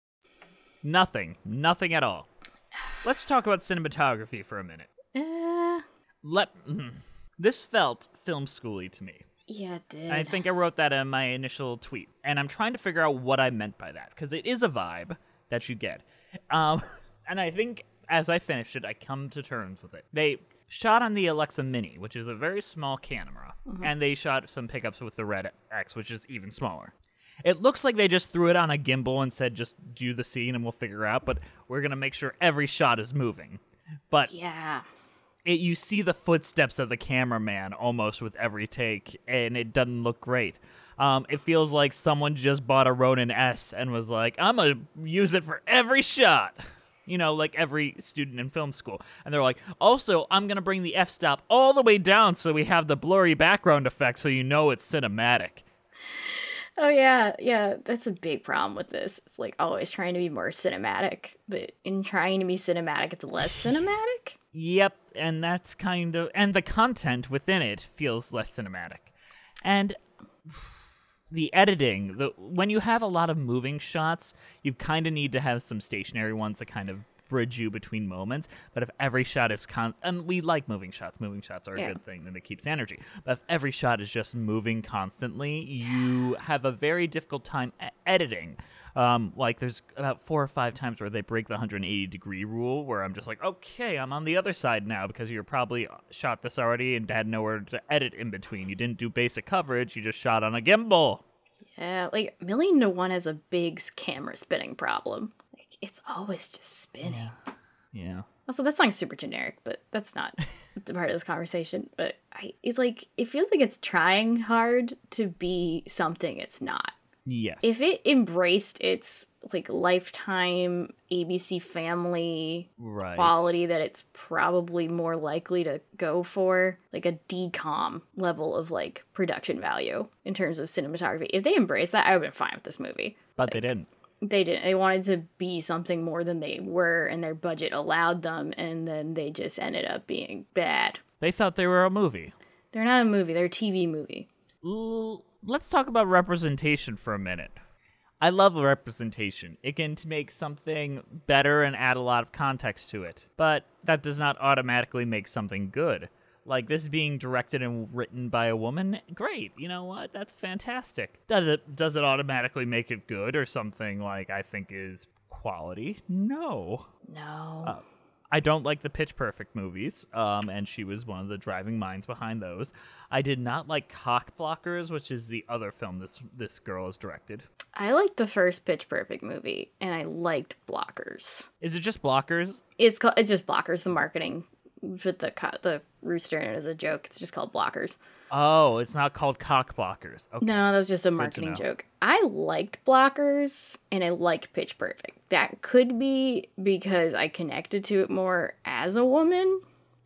Speaker 14: Nothing. Nothing at all. Let's talk about cinematography for a minute.
Speaker 15: Uh,
Speaker 14: Let... This felt film schooly to me.
Speaker 15: Yeah, it did.
Speaker 14: I think I wrote that in my initial tweet, and I'm trying to figure out what I meant by that, because it is a vibe that you get. Um, and I think as I finished it, I come to terms with it. They shot on the Alexa Mini, which is a very small camera,
Speaker 15: Mhm.
Speaker 14: and they shot some pickups with the Red X, which is even smaller. It looks like they just threw it on a gimbal and said, just do the scene and we'll figure it out, but we're going to make sure every shot is moving. But
Speaker 15: yeah.
Speaker 14: It, you see the footsteps of the cameraman almost with every take, and it doesn't look great. Um, it feels like someone just bought a Ronin S and was like, I'm going to use it for every shot. You know, like every student in film school. And they're like, also, I'm going to bring the f-stop all the way down so we have the blurry background effect so you know it's cinematic.
Speaker 15: Oh, yeah, yeah, that's a big problem with this. It's like always trying to be more cinematic, but in trying to be cinematic, it's less cinematic.
Speaker 14: Yep, and that's kind of... And the content within it feels less cinematic. And the editing, the when you have a lot of moving shots, you kind of need to have some stationary ones to kind of bridge you between moments. But if every shot is con and we like moving shots, moving shots are a
Speaker 15: Yeah.
Speaker 14: good thing and it keeps energy. But if every shot is just moving constantly, you have a very difficult time e- editing. Um, like there's about four or five times where they break the one hundred eighty degree rule, where I'm just like, okay, I'm on the other side now because you're probably shot this already and had nowhere to edit in between. You didn't do basic coverage, you just shot on a gimbal.
Speaker 15: Yeah, like Million to One has a big camera spinning problem. Like it's always just spinning.
Speaker 14: Yeah.
Speaker 15: Also, that song's super generic, but that's not the part of this conversation. But I, it's like it feels like it's trying hard to be something it's not.
Speaker 14: Yes.
Speaker 15: If it embraced its like Lifetime A B C Family
Speaker 14: Right.
Speaker 15: quality that it's probably more likely to go for, like a D COM level of like production value in terms of cinematography. If they embraced that, I would have been fine with this movie.
Speaker 14: But they didn't.
Speaker 15: They didn't. They wanted to be something more than they were, and their budget allowed them, and then they just ended up being bad.
Speaker 14: They thought they were a movie.
Speaker 15: They're not a movie. They're a T V movie.
Speaker 14: L- let's talk about representation for a minute. I love representation. It can make something better and add a lot of context to it. But that does not automatically make something good. Like, this being directed and written by a woman, great. You know what? That's fantastic. Does it, does it automatically make it good or something like I think is quality? No.
Speaker 15: No.
Speaker 14: Uh, I don't like the Pitch Perfect movies, um, and she was one of the driving minds behind those. I did not like Cock Blockers, which is the other film this this girl has directed.
Speaker 15: I liked the first Pitch Perfect movie, and I liked Blockers.
Speaker 14: Is it just Blockers?
Speaker 15: It's called. It's just Blockers. The marketing with the co- the rooster in it as a joke. It's just called Blockers.
Speaker 14: Oh, it's not called Cock Blockers. Okay.
Speaker 15: No, that was just a
Speaker 14: Good to
Speaker 15: marketing
Speaker 14: know.
Speaker 15: joke. I liked Blockers, and I liked Pitch Perfect. That could be because I connected to it more as a woman,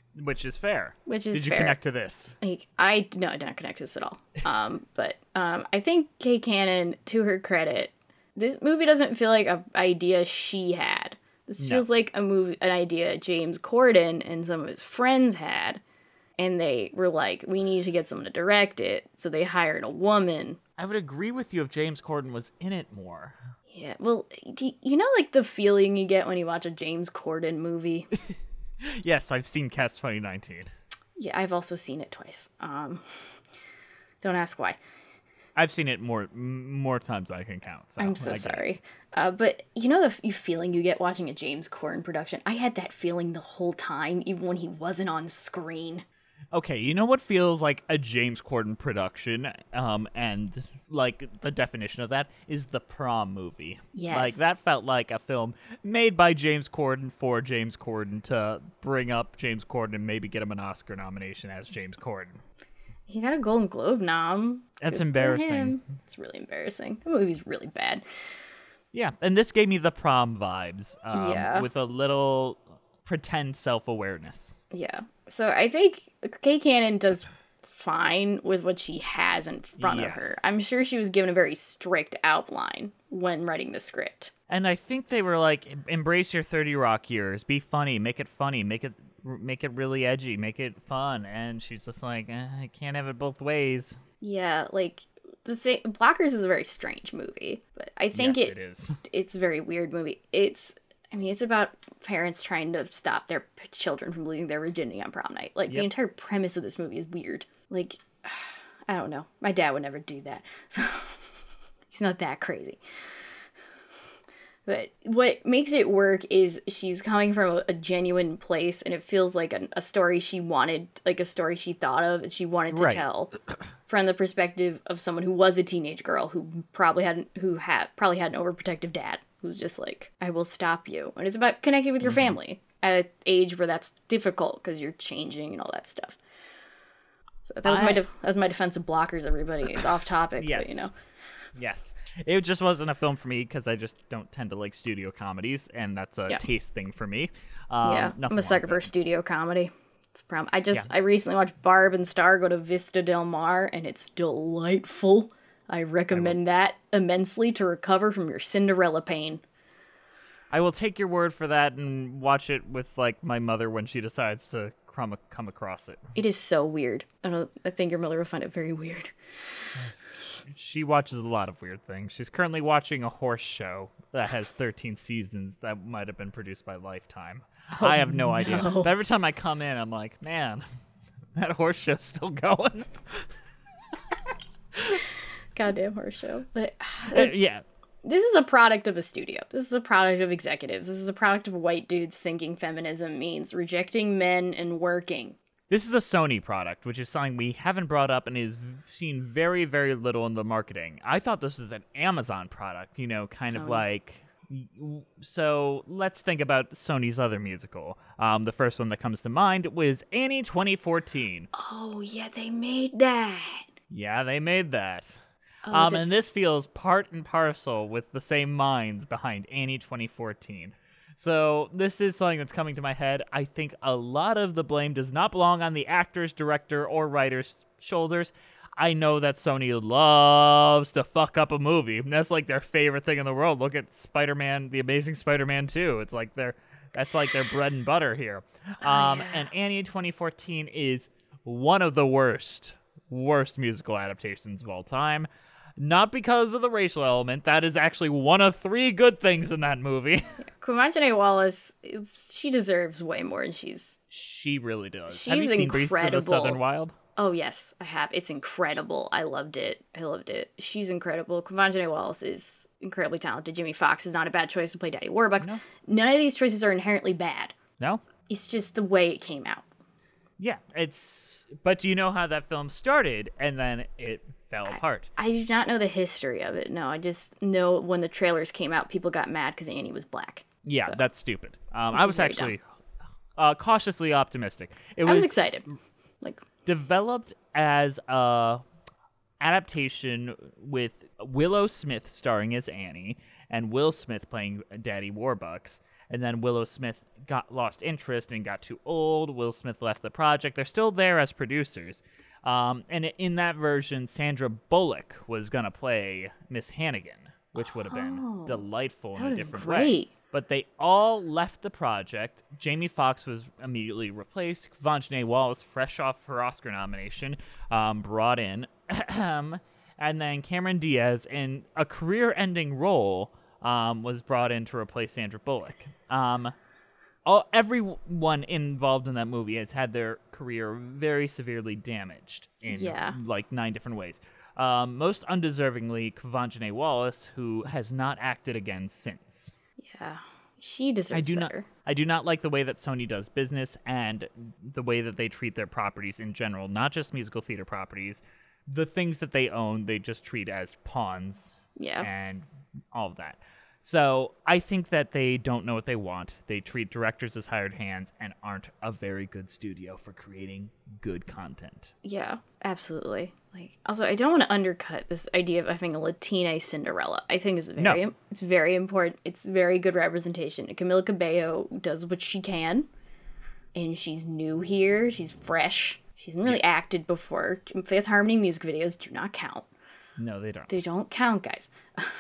Speaker 14: Which is fair.
Speaker 15: Which is
Speaker 14: Did you
Speaker 15: fair.
Speaker 14: connect to this?
Speaker 15: Like, I no, I didn't connect to this at all. Um, but um, I think Kay Cannon, to her credit, this movie doesn't feel like an idea she had. This
Speaker 14: No.
Speaker 15: feels like a movie, an idea James Corden and some of his friends had, and they were like, "We need to get someone to direct it," so they hired a woman.
Speaker 14: I would agree with you if James Corden was in it more.
Speaker 15: Yeah, well, do you know, like the feeling you get when you watch a James Corden movie?
Speaker 14: Yes, I've seen Cats twenty nineteen.
Speaker 15: Yeah, I've also seen it twice. Um, don't ask why.
Speaker 14: I've seen it more m- more times than I can count. So
Speaker 15: I'm so
Speaker 14: I get it.
Speaker 15: sorry. Uh, but you know the f- you feeling you get watching a James Corden production? I had that feeling the whole time, even when he wasn't on screen.
Speaker 14: Okay, you know what feels like a James Corden production, um, and like the definition of that is the Prom movie.
Speaker 15: Yes.
Speaker 14: Like that felt like a film made by James Corden for James Corden to bring up James Corden and maybe get him an Oscar nomination as James Corden.
Speaker 15: He got a Golden Globe nom.
Speaker 14: That's
Speaker 15: Good for
Speaker 14: embarrassing.
Speaker 15: him. It's really embarrassing. The movie's really bad.
Speaker 14: Yeah, and this gave me the Prom vibes. Um,
Speaker 15: Yeah.
Speaker 14: With a little pretend self-awareness.
Speaker 15: Yeah. So I think Kay Cannon does fine with what she has in front of
Speaker 14: Yes.
Speaker 15: her. I'm sure she was given a very strict outline when writing the script.
Speaker 14: And I think they were like, embrace your thirty Rock years, be funny, make it funny, make it make it really edgy, make it fun. And she's just like, eh, I can't have it both ways.
Speaker 15: Yeah, like the thing, Blockers is a very strange movie, but I think
Speaker 14: Yes,
Speaker 15: it,
Speaker 14: it is.
Speaker 15: It's a very weird movie. It's, I mean, it's about parents trying to stop their p- children from losing their virginity on prom night. Like the
Speaker 14: Yep.
Speaker 15: entire premise of this movie is weird. Like, I don't know. My dad would never do that. So he's not that crazy. But what makes it work is she's coming from a, a genuine place, and it feels like a, a story she wanted, like a story she thought of and she wanted to
Speaker 14: Right.
Speaker 15: tell from the perspective of someone who was a teenage girl who probably hadn't, who had probably had an overprotective dad who's just like, I will stop you. And it's about connecting with your family at an age where that's difficult because you're changing and all that stuff. So that was my
Speaker 14: I-
Speaker 15: de- that was my defense of Blockers, everybody. It's off topic,
Speaker 14: Yes.
Speaker 15: but you know.
Speaker 14: Yes. It just wasn't a film for me because I just don't tend to like studio comedies, and that's a
Speaker 15: Yeah.
Speaker 14: taste thing for me. Um,
Speaker 15: yeah,
Speaker 14: nothing
Speaker 15: I'm a
Speaker 14: wrong
Speaker 15: sucker
Speaker 14: with
Speaker 15: for
Speaker 14: it.
Speaker 15: studio comedy. It's a problem. I just
Speaker 14: Yeah.
Speaker 15: I recently watched Barb and Star go to Vista Del Mar, and it's delightful. I recommend that immensely to recover from your Cinderella pain.
Speaker 14: I will take your word for that and watch it with like my mother when she decides to come come across it.
Speaker 15: It is so weird. I don't. I think your mother will find it very weird.
Speaker 14: She watches a lot of weird things. She's currently watching a horse show that has thirteen seasons that might have been produced by Lifetime.
Speaker 15: Oh,
Speaker 14: I have no, idea.
Speaker 15: no.
Speaker 14: But every time I come in, I'm like, man, that horse show's still going.
Speaker 15: Goddamn horse show. But
Speaker 14: Uh, yeah.
Speaker 15: this is a product of a studio. This is a product of executives. This is a product of white dudes thinking feminism means rejecting men and working.
Speaker 14: This is a Sony product, which is something we haven't brought up and is seen very, very little in the marketing. I thought this was an Amazon product, you know, kind of
Speaker 15: Sony.
Speaker 14: like... So let's think about Sony's other musical. Um, the first one that comes to mind was Annie twenty fourteen.
Speaker 15: Oh yeah, they made that.
Speaker 14: Yeah, they made that.
Speaker 15: Oh,
Speaker 14: um,
Speaker 15: this-
Speaker 14: And this feels part and parcel with the same minds behind Annie twenty fourteen. So this is something that's coming to my head. I think a lot of the blame does not belong on the actors, director, or writer's shoulders. I know that Sony loves to fuck up a movie. That's like their favorite thing in the world. Look at Spider-Man, The Amazing Spider-Man two. It's like their, that's like their bread and butter here. Um,
Speaker 15: yeah.
Speaker 14: And Annie twenty fourteen is one of the worst, worst musical adaptations of all time. Not because of the racial element. That is actually one of three good things in that movie.
Speaker 15: Quimajane Wallace, it's, she deserves way more than she's...
Speaker 14: She really does.
Speaker 15: She's
Speaker 14: Have you seen Beasts of the
Speaker 15: incredible.
Speaker 14: Southern Wild?
Speaker 15: Oh, yes, I have. It's incredible. I loved it. I loved it. She's incredible. Quimajane Wallace is incredibly talented. Jimmy Fox is not a bad choice to play Daddy Warbucks.
Speaker 14: No.
Speaker 15: None of these choices are inherently bad.
Speaker 14: No?
Speaker 15: It's just the way it came out.
Speaker 14: Yeah, it's... But do you know how that film started, and then it fell apart?
Speaker 15: I do not know the history of it. No, I just know when the trailers came out, people got mad because Annie was black.
Speaker 14: Yeah,
Speaker 15: So-
Speaker 14: that's stupid. Um,
Speaker 15: Which
Speaker 14: I
Speaker 15: is
Speaker 14: was
Speaker 15: very
Speaker 14: actually uh, cautiously optimistic. It
Speaker 15: I was excited. Like,
Speaker 14: developed as a adaptation with Willow Smith starring as Annie and Will Smith playing Daddy Warbucks. and then Willow Smith got lost interest and got too old. Will Smith left the project. They're still there as producers. Um, and in that version, Sandra Bullock was going to play Miss Hannigan, which would have been
Speaker 15: Oh,
Speaker 14: delightful in
Speaker 15: that
Speaker 14: a
Speaker 15: would've been
Speaker 14: different
Speaker 15: great.
Speaker 14: way. But they all left the project. Jamie Foxx was immediately replaced. Quvenzhané Wallis, fresh off her Oscar nomination, um, brought in. And then Cameron Diaz, in a career-ending role, um, was brought in to replace Sandra Bullock. Um, all, everyone involved in that movie has had their career very severely damaged in
Speaker 15: Yeah.
Speaker 14: like nine different ways. Um, most undeservingly, Quvenzhané Wallis, who has not acted again since.
Speaker 15: Yeah, she deserves
Speaker 14: I do
Speaker 15: better.
Speaker 14: not. I do not like the way that Sony does business and the way that they treat their properties in general, not just musical theater properties. The things that they own, they just treat as pawns.
Speaker 15: Yeah.
Speaker 14: And all of that. So I think that they don't know what they want. They treat directors as hired hands and aren't a very good studio for creating good content.
Speaker 15: Yeah, absolutely. Like, also, I don't want to undercut this idea of having a Latina Cinderella. I think it's very,
Speaker 14: No.
Speaker 15: it's very important. It's very good representation. Camila Cabello does what she can, and she's new here. She's fresh. She hasn't really
Speaker 14: Yes.
Speaker 15: acted before. Fifth Harmony music videos do not count.
Speaker 14: No, they don't.
Speaker 15: They don't count, guys.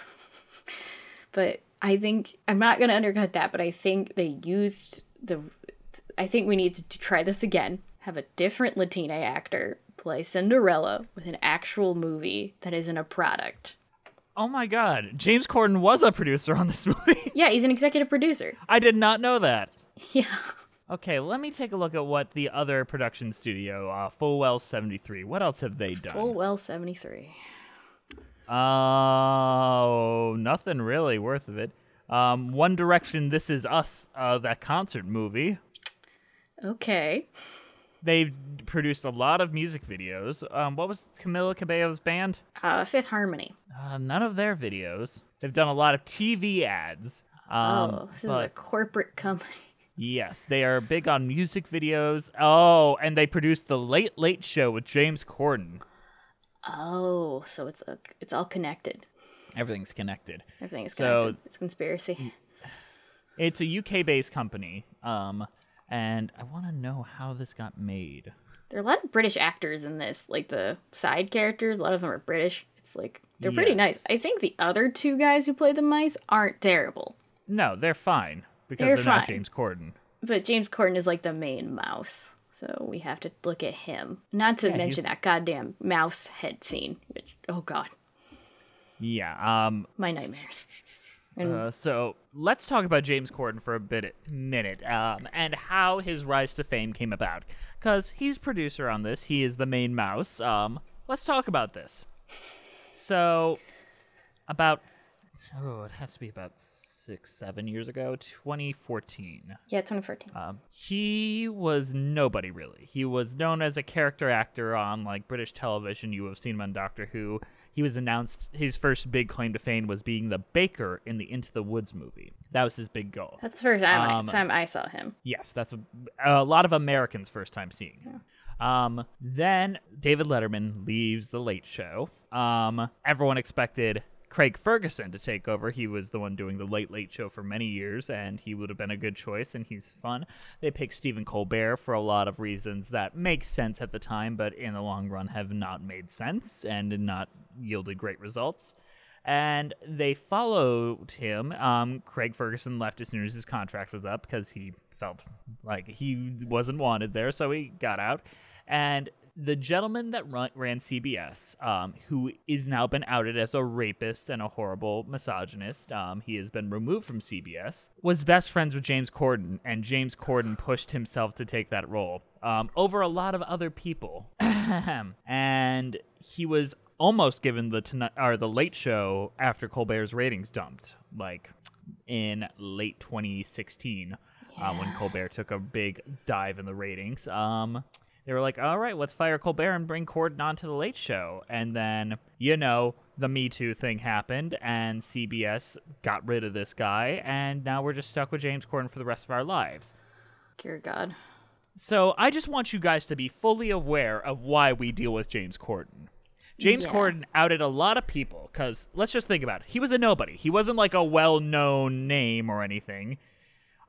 Speaker 15: But I think, I'm not going to undercut that, but I think they used the, I think we need to, to try this again. Have a different Latina actor play Cinderella with an actual movie that isn't a product.
Speaker 14: Oh my god, James Corden was a producer on this movie.
Speaker 15: Yeah, he's an executive producer.
Speaker 14: I did not know that.
Speaker 15: Yeah.
Speaker 14: Okay, let me take a look at what the other production studio, uh, Fullwell seventy-three, what else have they done?
Speaker 15: Fullwell seventy-three.
Speaker 14: Oh, nothing really worth of it. Um, One Direction, This Is Us, uh, that concert movie.
Speaker 15: Okay.
Speaker 14: They've produced a lot of music videos. Um, what was Camila Cabello's band?
Speaker 15: Uh, Fifth Harmony.
Speaker 14: Uh, none of their videos. They've done a lot of T V ads. Um,
Speaker 15: oh, this is
Speaker 14: but-
Speaker 15: a corporate company.
Speaker 14: Yes, they are big on music videos. Oh, and they produced The Late Late Show with James Corden.
Speaker 15: Oh, so it's a, it's all connected.
Speaker 14: Everything's connected.
Speaker 15: Everything is
Speaker 14: So-
Speaker 15: connected. It's conspiracy.
Speaker 14: It's a U K-based company, um, and I want to know how this got made.
Speaker 15: There are a lot of British actors in this, like the side characters. A lot of them are British. It's like, they're pretty
Speaker 14: Yes.
Speaker 15: nice. I think the other two guys who play the mice aren't terrible.
Speaker 14: No, they're fine because
Speaker 15: They're
Speaker 14: they're, not
Speaker 15: fine.
Speaker 14: James Corden.
Speaker 15: But James Corden is like the main mouse. So we have to look at him. Not to
Speaker 14: Yeah,
Speaker 15: mention
Speaker 14: he's-
Speaker 15: that goddamn mouse head scene, which, oh god,
Speaker 14: Yeah. Um.
Speaker 15: my nightmares. And
Speaker 14: Uh, so let's talk about James Corden for a bit, minute, um, and how his rise to fame came about. Because he's producer on this. He is the main mouse. Um. Let's talk about this. So, about oh, it has to be about six, seven years ago, twenty fourteen.
Speaker 15: yeah, twenty fourteen.
Speaker 14: Um, he was nobody really. He was known as a character actor on like British television. You have seen him on Doctor Who. He was announced his first big claim to fame was being the baker in the Into the Woods movie. That was his big goal.
Speaker 15: That's the first time,
Speaker 14: Um,
Speaker 15: I, time I saw him.
Speaker 14: Yes, that's a, a lot of Americans' first time seeing him. Um, then David Letterman leaves The Late Show. Um, everyone expected Craig Ferguson to take over. He was the one doing The Late Late Show for many years, and he would have been a good choice, and he's fun. They picked Stephen Colbert for a lot of reasons that make sense at the time, but in the long run have not made sense and did not yielded great results. And they followed him. Um, Craig Ferguson left as soon as his contract was up because he felt like he wasn't wanted there, so he got out. And the gentleman that run, ran C B S, um, who is now been outed as a rapist and a horrible misogynist, um, he has been removed from C B S, was best friends with James Corden, and James Corden pushed himself to take that role um, over a lot of other people. And he was almost given the tonight or the Late Show after Colbert's ratings dumped, like in late twenty sixteen, yeah. uh, when Colbert took a big dive in the ratings. Um, they were like, all right, let's fire Colbert and bring Corden onto the Late Show. And then, you know, the Me Too thing happened, and C B S got rid of this guy, and now we're just stuck with James Corden for the rest of our lives.
Speaker 15: Dear God.
Speaker 14: So I just want you guys to be fully aware of why we deal with James Corden. James
Speaker 15: Yeah.
Speaker 14: Corden outed a lot of people, because let's just think about it. He was a nobody. He wasn't like a well-known name or anything.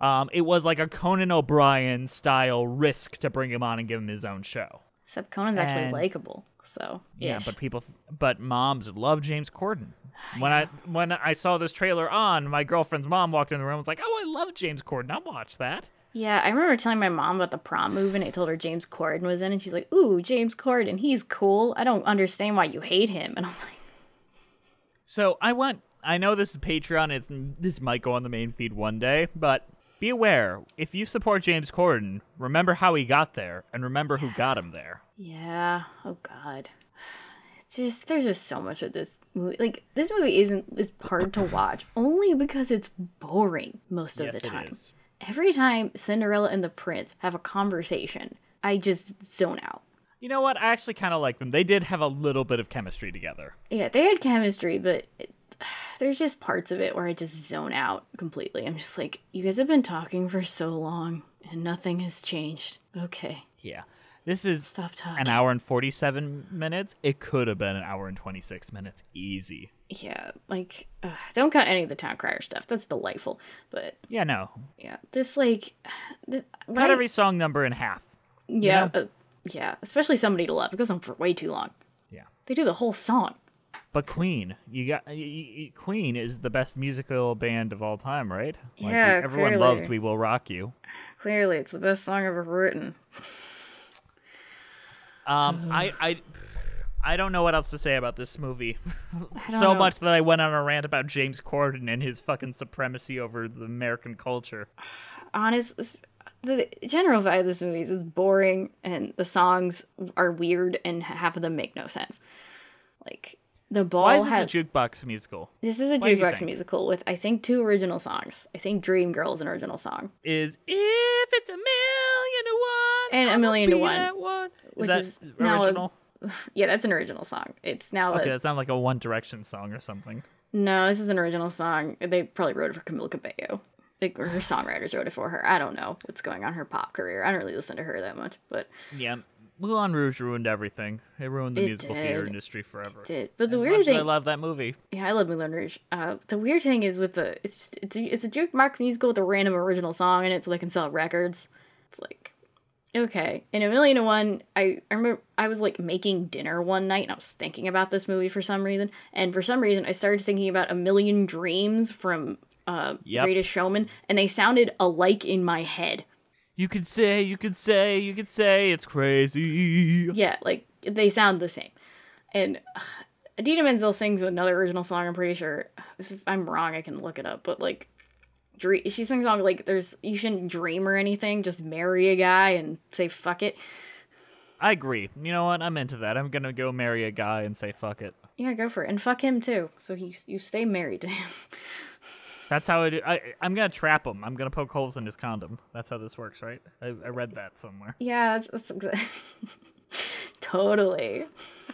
Speaker 14: Um, it was like a Conan O'Brien style risk to bring him on and give him his own show.
Speaker 15: Except Conan's actually
Speaker 14: And-
Speaker 15: likable, so
Speaker 14: Yeah,
Speaker 15: ish.
Speaker 14: but people, but moms love James Corden. When I when I saw this trailer on, my girlfriend's mom walked in the room and was like, "Oh, I love James Corden. I'll watch that."
Speaker 15: Yeah, I remember telling my mom about the prom movie, and I told her James Corden was in, and she's like, "Ooh, James Corden, he's cool. I don't understand why you hate him." And I'm like,
Speaker 14: So I went. I know this is Patreon. It's this might go on the main feed one day, but be aware if you support James Corden, remember how he got there, and remember who got him there.
Speaker 15: yeah, oh god. It's just there's just so much of this movie. Like this movie isn't is hard to watch only because it's boring most of
Speaker 14: Yes,
Speaker 15: the
Speaker 14: it
Speaker 15: time.
Speaker 14: is.
Speaker 15: Every time Cinderella and the Prince have a conversation, I just zone out.
Speaker 14: You know what? I actually kind of like them. They did have a little bit of chemistry together.
Speaker 15: Yeah, they had chemistry, but it, there's just parts of it where I just zone out completely. I'm just like, you guys have been talking for so long and nothing has changed. Okay.
Speaker 14: Yeah. This is
Speaker 15: Stop talking.
Speaker 14: an hour and forty-seven minutes. It could have been an hour and twenty-six minutes. Easy.
Speaker 15: Yeah, like, uh, don't count any of the Town Crier stuff. That's delightful. But,
Speaker 14: Yeah, no.
Speaker 15: yeah, just like... This,
Speaker 14: Cut every song number in half.
Speaker 15: Yeah,
Speaker 14: know?
Speaker 15: uh, yeah, especially Somebody to Love. It goes on for way too long.
Speaker 14: Yeah.
Speaker 15: They do the whole song.
Speaker 14: But Queen, you got y- y- Queen is the best musical band of all time, right? Like,
Speaker 15: Yeah,
Speaker 14: we- everyone
Speaker 15: clearly.
Speaker 14: loves "We Will Rock You."
Speaker 15: Clearly, it's the best song ever written.
Speaker 14: Um, I, I, I don't know what else to say about this movie.
Speaker 15: don't
Speaker 14: So
Speaker 15: know.
Speaker 14: much that I went on a rant about James Corden and his fucking supremacy over the American culture.
Speaker 15: Honest, this- the general vibe of this movie is boring, and the songs are weird, and half of them make no sense. Like, the ball
Speaker 14: Why is this
Speaker 15: has...
Speaker 14: a jukebox musical?
Speaker 15: This is a
Speaker 14: Why do you
Speaker 15: jukebox
Speaker 14: think?
Speaker 15: musical with, I think, two original songs. I think Dreamgirl is an original song.
Speaker 14: Is if it's a million to one,
Speaker 15: And A
Speaker 14: I'ma
Speaker 15: Million to
Speaker 14: be
Speaker 15: One,
Speaker 14: that one. Is
Speaker 15: which
Speaker 14: that
Speaker 15: is now a-
Speaker 14: original?
Speaker 15: Yeah, that's an original song. It's now
Speaker 14: Okay,
Speaker 15: a...
Speaker 14: that sounds like a One Direction song or something.
Speaker 15: No, this is an original song. They probably wrote it for Camila Cabello. Like, or her songwriters wrote it for her. I don't know what's going on in her pop career. I don't really listen to her that much, but...
Speaker 14: Yeah, Moulin Rouge ruined everything. It ruined the
Speaker 15: It
Speaker 14: musical theater
Speaker 15: did.
Speaker 14: industry forever.
Speaker 15: It did. But the
Speaker 14: As
Speaker 15: weird
Speaker 14: much as
Speaker 15: thing...
Speaker 14: I love that movie.
Speaker 15: Yeah, I love Moulin Rouge. Uh, the weird thing is with the... It's just... It's a, it's a jukebox musical with a random original song in it so they can sell records. It's like... Okay. In A Million to One, I, I remember I was like making dinner one night and I was thinking about this movie for some reason. And for some reason, I started thinking about A Million Dreams from uh,
Speaker 14: Yep.
Speaker 15: Greatest Showman. And they sounded alike in my head.
Speaker 14: You could say, you could say, you could say it's crazy.
Speaker 15: Yeah, like they sound the same. And uh, Idina Menzel sings another original song, I'm pretty sure. If I'm wrong, I can look it up. But like, dream, she sings a song like, there's, you shouldn't dream or anything, just marry a guy and say fuck it.
Speaker 14: I agree. You know what? I'm into that. I'm gonna go marry a guy and say fuck it.
Speaker 15: Yeah, go for it. And fuck him too. So he, you stay married to him.
Speaker 14: That's how I do. I, I'm gonna trap him. I'm gonna poke holes in his condom. That's how this works, right? I, I read that somewhere.
Speaker 15: Yeah, that's, that's exa- totally.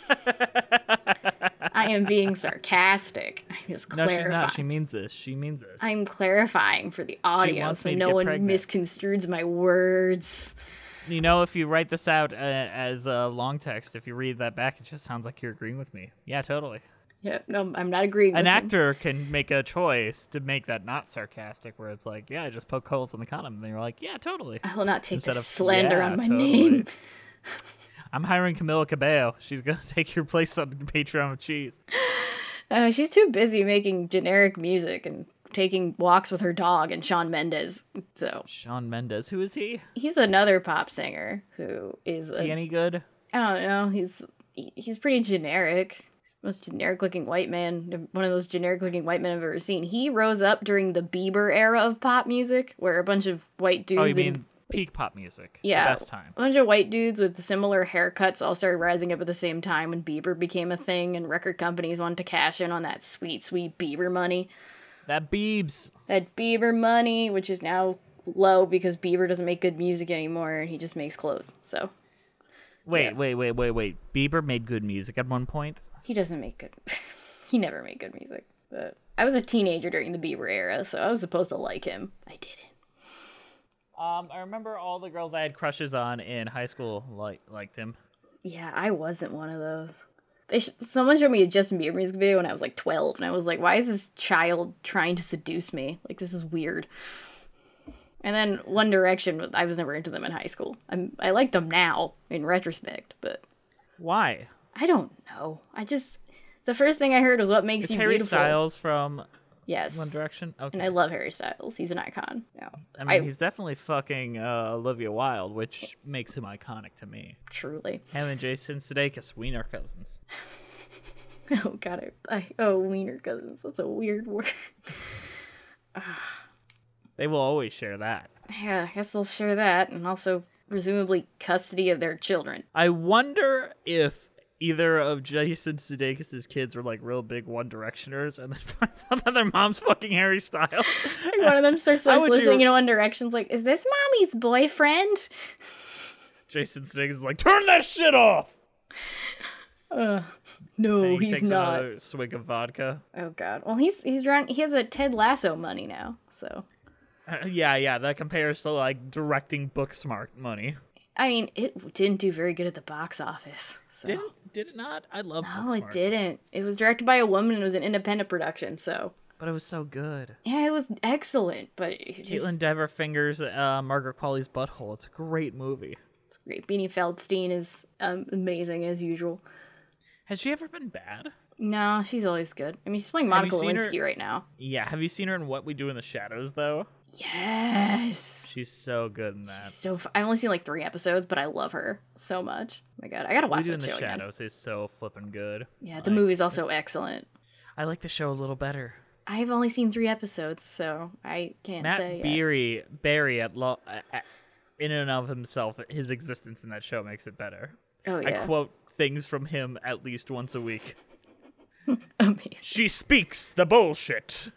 Speaker 15: I am being sarcastic. I'm just
Speaker 14: No,
Speaker 15: clarifying.
Speaker 14: she's not. She means this. She means this.
Speaker 15: I'm clarifying for the audio
Speaker 14: wants
Speaker 15: so
Speaker 14: me to
Speaker 15: no
Speaker 14: get
Speaker 15: one
Speaker 14: pregnant.
Speaker 15: misconstrues my words.
Speaker 14: You know, if you write this out uh, as a long text, if you read that back, it just sounds like you're agreeing with me. Yeah, totally.
Speaker 15: Yeah, no, I'm not agreeing with
Speaker 14: An
Speaker 15: him.
Speaker 14: actor can make a choice to make that not sarcastic, where it's like, yeah, I just poke holes in the condom, and then you're like, yeah, totally.
Speaker 15: I will not take
Speaker 14: Instead
Speaker 15: the
Speaker 14: of,
Speaker 15: slander
Speaker 14: "Yeah,
Speaker 15: on my
Speaker 14: totally."
Speaker 15: name.
Speaker 14: I'm hiring Camila Cabello. She's gonna take your place on Patreon with cheese.
Speaker 15: Uh, she's too busy making generic music and taking walks with her dog and Shawn Mendes. So
Speaker 14: Shawn Mendes, who is he?
Speaker 15: he's another pop singer who is,
Speaker 14: Is
Speaker 15: a,
Speaker 14: he any good?
Speaker 15: I don't know. He's he- he's pretty generic. He's the most generic looking white man. One of those generic looking white men I've ever seen. He rose up during the Bieber era of pop music, where a bunch of white dudes
Speaker 14: Oh, you mean
Speaker 15: and
Speaker 14: peak pop music?
Speaker 15: yeah,
Speaker 14: The best time.
Speaker 15: a bunch of white dudes with similar haircuts all started rising up at the same time when Bieber became a thing, and record companies wanted to cash in on that sweet, sweet Bieber money.
Speaker 14: That Biebs.
Speaker 15: That Bieber money, which is now low because Bieber doesn't make good music anymore, and he just makes clothes. So
Speaker 14: Wait,
Speaker 15: Yeah.
Speaker 14: wait, wait, wait, wait. Bieber made good music at one point.
Speaker 15: he doesn't make good. He never made good music. But I was a teenager during the Bieber era, so I was supposed to like him. I didn't.
Speaker 14: Um, I remember all the girls I had crushes on in high school like liked him.
Speaker 15: Yeah, I wasn't one of those. They sh- someone showed me a Justin Bieber music video when I was like twelve, and I was like, why is this child trying to seduce me? Like, this is weird. And then One Direction, I was never into them in high school. I'm, I like them now, in retrospect, but...
Speaker 14: Why?
Speaker 15: I don't know. I just... The first thing I heard was What Makes
Speaker 14: It's
Speaker 15: You
Speaker 14: Harry
Speaker 15: Beautiful.
Speaker 14: Styles from
Speaker 15: Yes.
Speaker 14: One Direction? Okay.
Speaker 15: And I love Harry Styles. He's an icon. No,
Speaker 14: I mean, I, he's definitely fucking uh, Olivia Wilde, which makes him iconic to me.
Speaker 15: Truly.
Speaker 14: Him and Jason Sudeikis, Wiener Cousins.
Speaker 15: Oh, God. I, I, oh, Wiener Cousins. That's a weird word.
Speaker 14: They will always share that.
Speaker 15: Yeah, I guess they'll share that, and also presumably custody of their children.
Speaker 14: I wonder if either of Jason Sudeikis' kids were like real big One Directioners, and then finds out that their mom's fucking Harry Styles.
Speaker 15: Like one of them starts,
Speaker 14: How
Speaker 15: starts
Speaker 14: would
Speaker 15: listening
Speaker 14: you-
Speaker 15: in One Direction's like, is this mommy's boyfriend?
Speaker 14: Jason Sudeikis is like, turn that shit off!
Speaker 15: Uh, no,
Speaker 14: And he
Speaker 15: he's
Speaker 14: takes
Speaker 15: not.
Speaker 14: another swig of vodka.
Speaker 15: Oh, God. Well, he's he's drawn, he has a Ted Lasso money now, so...
Speaker 14: Uh, yeah, yeah, that compares to like directing Booksmart money.
Speaker 15: I mean, it didn't do very good at the box office. So.
Speaker 14: Did it, did it not? I love
Speaker 15: No,
Speaker 14: Booksmart.
Speaker 15: it didn't. It was directed by a woman and it was an independent production, so...
Speaker 14: But it was so good.
Speaker 15: Yeah, it was excellent, but it just...
Speaker 14: Caitlin Dever fingers uh, Margaret Qualley's butthole. It's a great movie.
Speaker 15: It's great. Beanie Feldstein is um, amazing, as usual.
Speaker 14: Has she ever been bad?
Speaker 15: No, she's always good. I mean, she's playing
Speaker 14: Have you
Speaker 15: Monica
Speaker 14: seen her-
Speaker 15: Lewinsky right now.
Speaker 14: Yeah, have you seen her in What We Do in the Shadows, though?
Speaker 15: Yes!
Speaker 14: She's so good in that.
Speaker 15: She's so f- I've only seen like three episodes, but I love her so much. Oh my God, I gotta
Speaker 14: What We
Speaker 15: watch
Speaker 14: Do
Speaker 15: that
Speaker 14: in the
Speaker 15: show again.
Speaker 14: Shadows is so flippin' good.
Speaker 15: Yeah, the
Speaker 14: Like,
Speaker 15: movie's also excellent.
Speaker 14: I like the show a little better.
Speaker 15: I've only seen three episodes, so I can't
Speaker 14: Matt
Speaker 15: say yet.
Speaker 14: Berry, Barry at lo- at, in and of himself, his existence in that show makes it better.
Speaker 15: Oh, yeah.
Speaker 14: I quote things from him at least once a week.
Speaker 15: Amazing.
Speaker 14: She speaks the bullshit.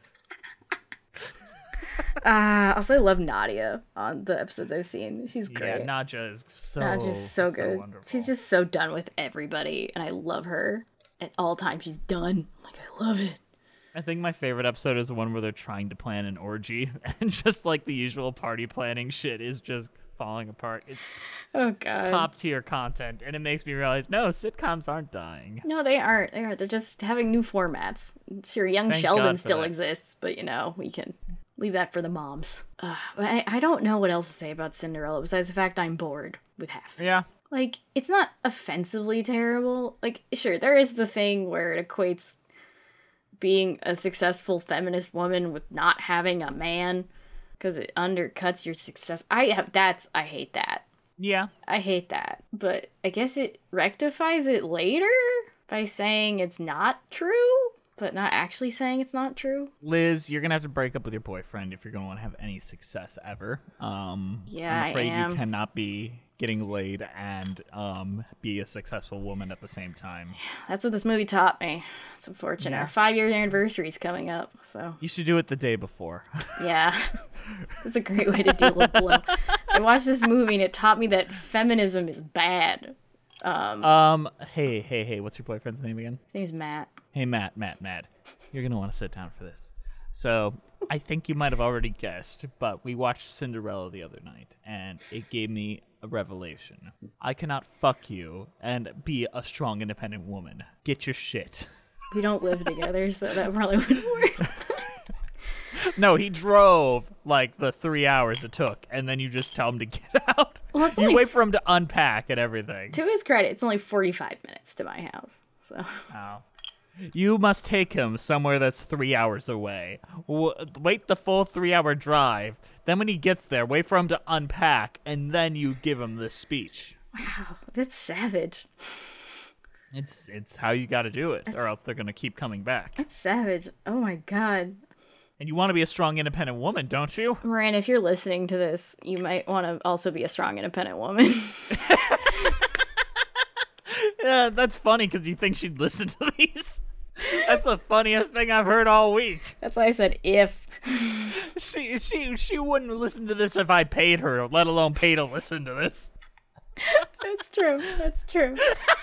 Speaker 15: Uh, also, I love Nadia on the episodes I've seen. She's great.
Speaker 14: Yeah, Nadja is so
Speaker 15: Nadia's so good.
Speaker 14: wonderful.
Speaker 15: She's just so done with everybody, and I love her. At all times, she's done. Like, I love it.
Speaker 14: I think my favorite episode is the one where they're trying to plan an orgy, and just like the usual party planning shit is just falling apart. It's
Speaker 15: Oh, God.
Speaker 14: top tier content, and it makes me realize no, sitcoms aren't dying.
Speaker 15: No, they aren't. They aren't. They're just having new formats. Sure, Young
Speaker 14: Thank
Speaker 15: Sheldon
Speaker 14: God for
Speaker 15: still
Speaker 14: that.
Speaker 15: exists, but you know, we can leave that for the moms. Uh, but I, I don't know what else to say about Cinderella besides the fact I'm bored with half.
Speaker 14: Yeah.
Speaker 15: Like, it's not offensively terrible. Like, sure, there is the thing where it equates being a successful feminist woman with not having a man because it undercuts your success. I have that's I hate that.
Speaker 14: Yeah.
Speaker 15: I hate that. But I guess it rectifies it later by saying it's not true, but not actually saying it's not true.
Speaker 14: Liz, you're gonna have to break up with your boyfriend if you're gonna want to have any success ever. Um,
Speaker 15: Yeah, I
Speaker 14: I'm afraid
Speaker 15: am.
Speaker 14: you cannot be getting laid and um be a successful woman at the same time.
Speaker 15: That's what this movie taught me. It's unfortunate.
Speaker 14: Yeah.
Speaker 15: Our five-year anniversary is coming up, so...
Speaker 14: You should do it the day before.
Speaker 15: Yeah. That's a great way to deal with blow. I watched this movie and it taught me that feminism is bad. Um,
Speaker 14: Um, hey, hey, hey, what's your boyfriend's name again?
Speaker 15: his name's Matt.
Speaker 14: Hey, Matt, Matt, Matt. You're going to want to sit down for this. So, I think you might have already guessed, but we watched Cinderella the other night, and it gave me a revelation. I cannot fuck you and be a strong, independent woman. Get your shit.
Speaker 15: We don't live together, so that probably wouldn't work.
Speaker 14: No, he drove like the three hours it took, and then you just tell him to get out.
Speaker 15: Well, it's
Speaker 14: you
Speaker 15: only
Speaker 14: wait
Speaker 15: f-
Speaker 14: for him to unpack and everything.
Speaker 15: To his credit, it's only forty-five minutes to my house, so...
Speaker 14: Oh. You must take him somewhere that's three hours away. W- wait the full three-hour drive. Then when he gets there, wait for him to unpack, and then you give him this speech.
Speaker 15: Wow, that's savage.
Speaker 14: It's it's how you got to do it,
Speaker 15: That's-
Speaker 14: or else they're gonna keep coming back.
Speaker 15: That's savage. Oh my god.
Speaker 14: And you want to be a strong, independent woman, don't you?
Speaker 15: Miranda, if you're listening to this, you might want to also be a strong, independent woman.
Speaker 14: Yeah, that's funny because you think she'd listen to these. That's the funniest thing I've heard all week.
Speaker 15: That's why I said if.
Speaker 14: She she she wouldn't listen to this if I paid her, let alone pay to listen to this.
Speaker 15: That's true. That's true.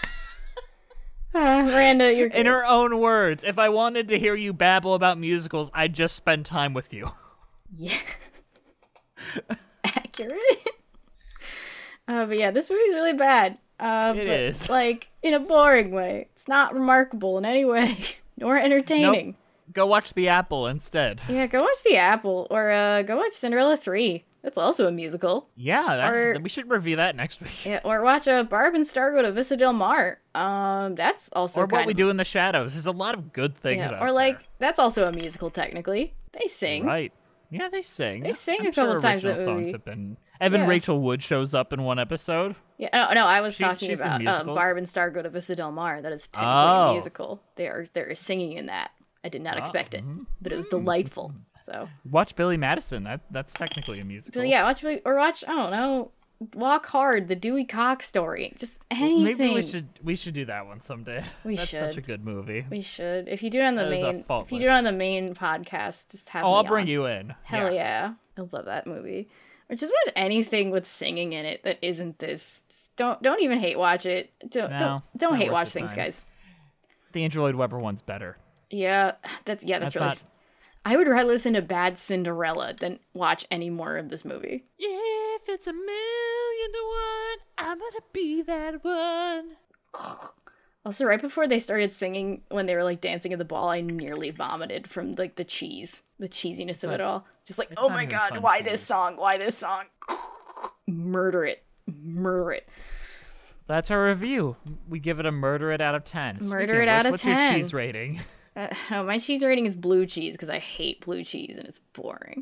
Speaker 15: Uh, Miranda, you're
Speaker 14: In
Speaker 15: good.
Speaker 14: her own words, if I wanted to hear you babble about musicals, I'd just spend time with you.
Speaker 15: Yeah. Accurate. Uh, but yeah, this movie's really bad. Uh,
Speaker 14: It
Speaker 15: but,
Speaker 14: is.
Speaker 15: like, in a boring way. It's not remarkable in any way, nor entertaining.
Speaker 14: Nope. Go watch The Apple instead.
Speaker 15: Yeah, go watch The Apple, or uh, go watch Cinderella three. That's also a musical.
Speaker 14: Yeah, that,
Speaker 15: or,
Speaker 14: we should review that next week.
Speaker 15: Yeah, or watch a Barb and Star Go to Vista Del Mar. Um, that's also
Speaker 14: or
Speaker 15: kind
Speaker 14: What We
Speaker 15: of,
Speaker 14: Do in the Shadows. There's a lot of good things.
Speaker 15: Yeah,
Speaker 14: out
Speaker 15: or like
Speaker 14: there.
Speaker 15: that's also a musical technically. They sing.
Speaker 14: Right. Yeah, they sing.
Speaker 15: They sing
Speaker 14: I'm
Speaker 15: a couple
Speaker 14: sure
Speaker 15: times in
Speaker 14: original
Speaker 15: that
Speaker 14: songs
Speaker 15: movie.
Speaker 14: have been. Evan
Speaker 15: Yeah.
Speaker 14: Rachel Wood shows up in one episode.
Speaker 15: Yeah, no, no, I was
Speaker 14: She-
Speaker 15: talking
Speaker 14: she's in
Speaker 15: about uh,
Speaker 14: musicals.
Speaker 15: Barb and Star Go to Vista Del Mar. That is technically
Speaker 14: Oh.
Speaker 15: a musical. They are they're singing in that. I did not
Speaker 14: Oh,
Speaker 15: expect it,
Speaker 14: mhm.
Speaker 15: but it was delightful. So,
Speaker 14: Watch Billy Madison. That that's technically a musical.
Speaker 15: but yeah, watch or watch. I don't know. Walk Hard, the Dewey Cox story. Just anything.
Speaker 14: Maybe we should we should do that one someday.
Speaker 15: We
Speaker 14: That's
Speaker 15: should.
Speaker 14: such a good movie.
Speaker 15: We should. If you do it on the
Speaker 14: That is a
Speaker 15: main,
Speaker 14: fault
Speaker 15: if you do it on the main podcast, just have.
Speaker 14: Oh,
Speaker 15: me
Speaker 14: I'll bring
Speaker 15: on.
Speaker 14: you in.
Speaker 15: Hell yeah. I love that movie. Or just watch anything with singing in it that isn't this. Just don't don't even hate watch it. Don't
Speaker 14: No,
Speaker 15: don't
Speaker 14: it's
Speaker 15: don't
Speaker 14: not
Speaker 15: hate
Speaker 14: worth
Speaker 15: watch
Speaker 14: your
Speaker 15: things,
Speaker 14: time.
Speaker 15: guys.
Speaker 14: The Andrew Lloyd Webber one's better.
Speaker 15: Yeah, that's yeah, that's,
Speaker 14: That's
Speaker 15: really.
Speaker 14: not-
Speaker 15: s- I would rather listen to Bad Cinderella than watch any more of this movie.
Speaker 14: If it's a million to one, I'm gonna be that one.
Speaker 15: Also, right before they started singing, when they were like dancing at the ball, I nearly vomited from like the cheese, the cheesiness of it
Speaker 14: But
Speaker 15: all. Just like,
Speaker 14: it's
Speaker 15: oh
Speaker 14: not
Speaker 15: my
Speaker 14: even
Speaker 15: god,
Speaker 14: fun
Speaker 15: why
Speaker 14: cheese.
Speaker 15: this song? Why this song? Murder it, murder it.
Speaker 14: That's our review. We give it a murder it out of ten.
Speaker 15: Murder
Speaker 14: Speaking
Speaker 15: it out
Speaker 14: which,
Speaker 15: of
Speaker 14: what's
Speaker 15: ten.
Speaker 14: your cheese rating?
Speaker 15: Uh, oh, my cheese rating is blue cheese because I hate blue cheese and it's boring.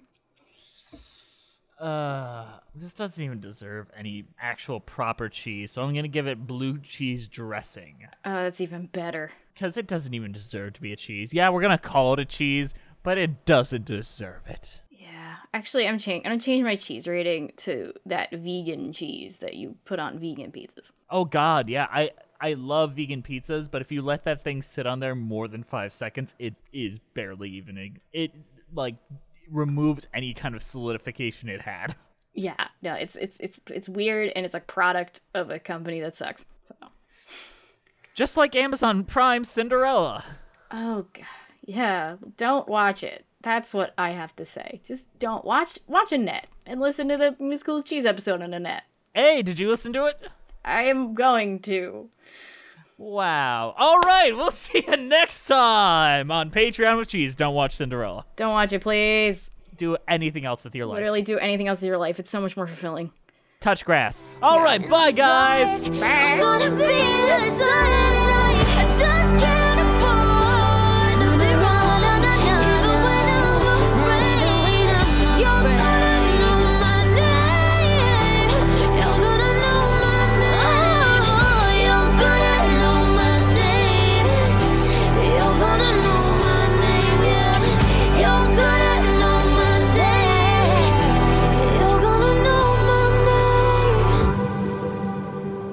Speaker 14: Uh, this doesn't even deserve any actual proper cheese, so I'm gonna give it blue cheese dressing.
Speaker 15: Oh, that's even better.
Speaker 14: Because it doesn't even deserve to be a cheese. Yeah, we're gonna call it a cheese, but it doesn't deserve it.
Speaker 15: Yeah, actually, I'm changing. I'm gonna change my cheese rating to that vegan cheese that you put on vegan pizzas.
Speaker 14: Oh god, yeah, I I love vegan pizzas, but if you let that thing sit on there more than five seconds, it is barely even a, it like removes any kind of solidification it had.
Speaker 15: Yeah, no, it's it's it's it's weird and it's a product of a company that sucks. So.
Speaker 14: Just like Amazon Prime Cinderella.
Speaker 15: Oh god, yeah, don't watch it. That's what I have to say. Just don't watch watch Annette and listen to the musical cheese episode on Annette.
Speaker 14: Hey, did you listen to it?
Speaker 15: I am going to.
Speaker 14: Wow. All right, we'll see you next time on Patreon with Cheese. Don't watch Cinderella.
Speaker 15: Don't watch it, please.
Speaker 14: Do anything else with your life.
Speaker 15: Literally do anything else with your life. It's so much more fulfilling.
Speaker 14: Touch grass. All right, bye, guys.
Speaker 15: Bye.
Speaker 13: Gonna be the sun and I just can't afford to be wrong. Even when I'm afraid, you're gonna know my name. You're gonna know my name. Oh, you're gonna know my name. You're gonna know my name. Yeah, you're gonna know my name. You're gonna know my name.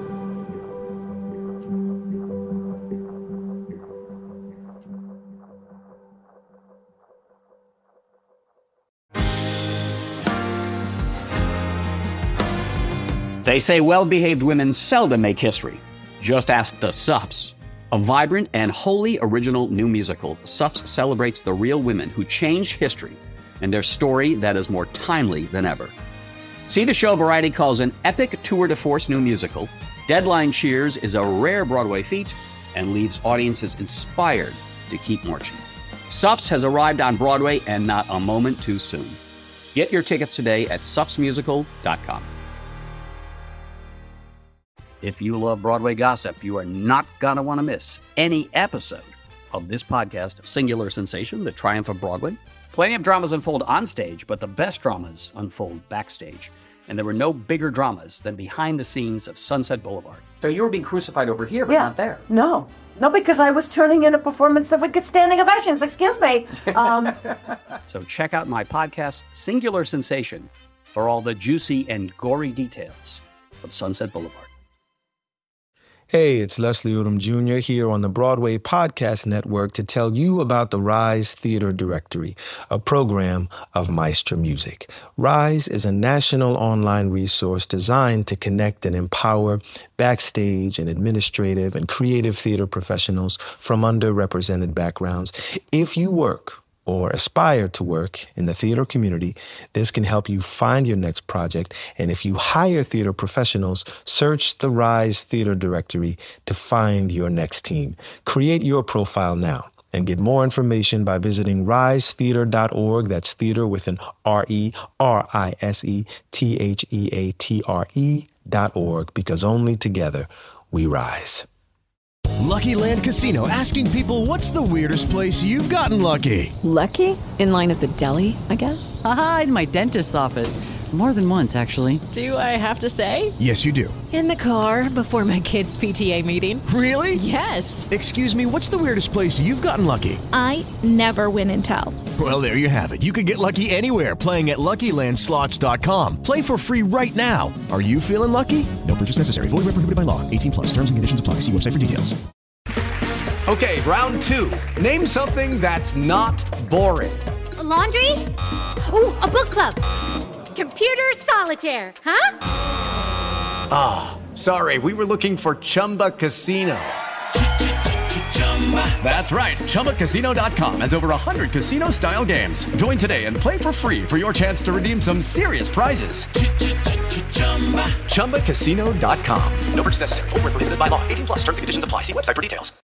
Speaker 3: They say well-behaved women seldom make history. Just ask the Suffs. A vibrant and wholly original new musical, Suffs celebrates the real women who changed history and their story that is more timely than ever. See the show Variety calls an epic tour de force new musical. Deadline Cheers is a rare Broadway feat and leaves audiences inspired to keep marching. Suffs has arrived on Broadway and not a moment too soon. Get your tickets today at suffs musical dot com. If you love Broadway gossip, you are not going to want to miss any episode of this podcast, Singular Sensation, The Triumph of Broadway. Plenty of dramas unfold on stage, but the best dramas unfold backstage. And there were no bigger dramas than behind the scenes of Sunset Boulevard. So you were being crucified over here, but
Speaker 2: Yeah.
Speaker 3: not there.
Speaker 2: No. No, because I was turning in a performance that would get standing ovations. Excuse me. Um,
Speaker 3: So check out my podcast, Singular Sensation, for all the juicy and gory details of Sunset Boulevard.
Speaker 18: Hey, it's Leslie Odom Junior here on the Broadway Podcast Network to tell you about the Rise Theater Directory, a program of Maestro Music. Rise is a national online resource designed to connect and empower backstage and administrative and creative theater professionals from underrepresented backgrounds. If you work or aspire to work in the theater community, this can help you find your next project. And if you hire theater professionals, search the Rise Theater Directory to find your next team. Create your profile now And get more information by visiting rise theater dot org. That's theater with an R E R I S E T H E A T R E dot org, because only together we rise.
Speaker 19: Lucky Land Casino, asking people, what's the weirdest place you've gotten lucky?
Speaker 20: Lucky? In line at the deli, I guess?
Speaker 21: Aha, in my dentist's office. More than once, actually.
Speaker 20: Do I have to say?
Speaker 19: Yes, you do.
Speaker 20: In the car before my kids' P T A meeting.
Speaker 19: Really?
Speaker 20: Yes.
Speaker 19: Excuse me, what's the weirdest place you've gotten lucky?
Speaker 22: I never win and tell.
Speaker 19: Well, there you have it. You can get lucky anywhere, playing at Lucky Land Slots dot com. Play for free right now. Are you feeling lucky? No purchase necessary. Void where prohibited by law. eighteen plus. Terms and conditions apply. See website for details.
Speaker 23: Okay, round two. Name something that's not boring.
Speaker 24: A laundry? Ooh, a book club. Computer solitaire, huh?
Speaker 23: Ah, oh, sorry. We were looking for Chumba Casino. That's right. Chumba Casino dot com has over one hundred casino-style games. Join today and play for free for your chance to redeem some serious prizes. Chumba Casino dot com.
Speaker 16: No purchase necessary. Void where prohibited by law. eighteen plus. Terms and conditions apply. See website for details.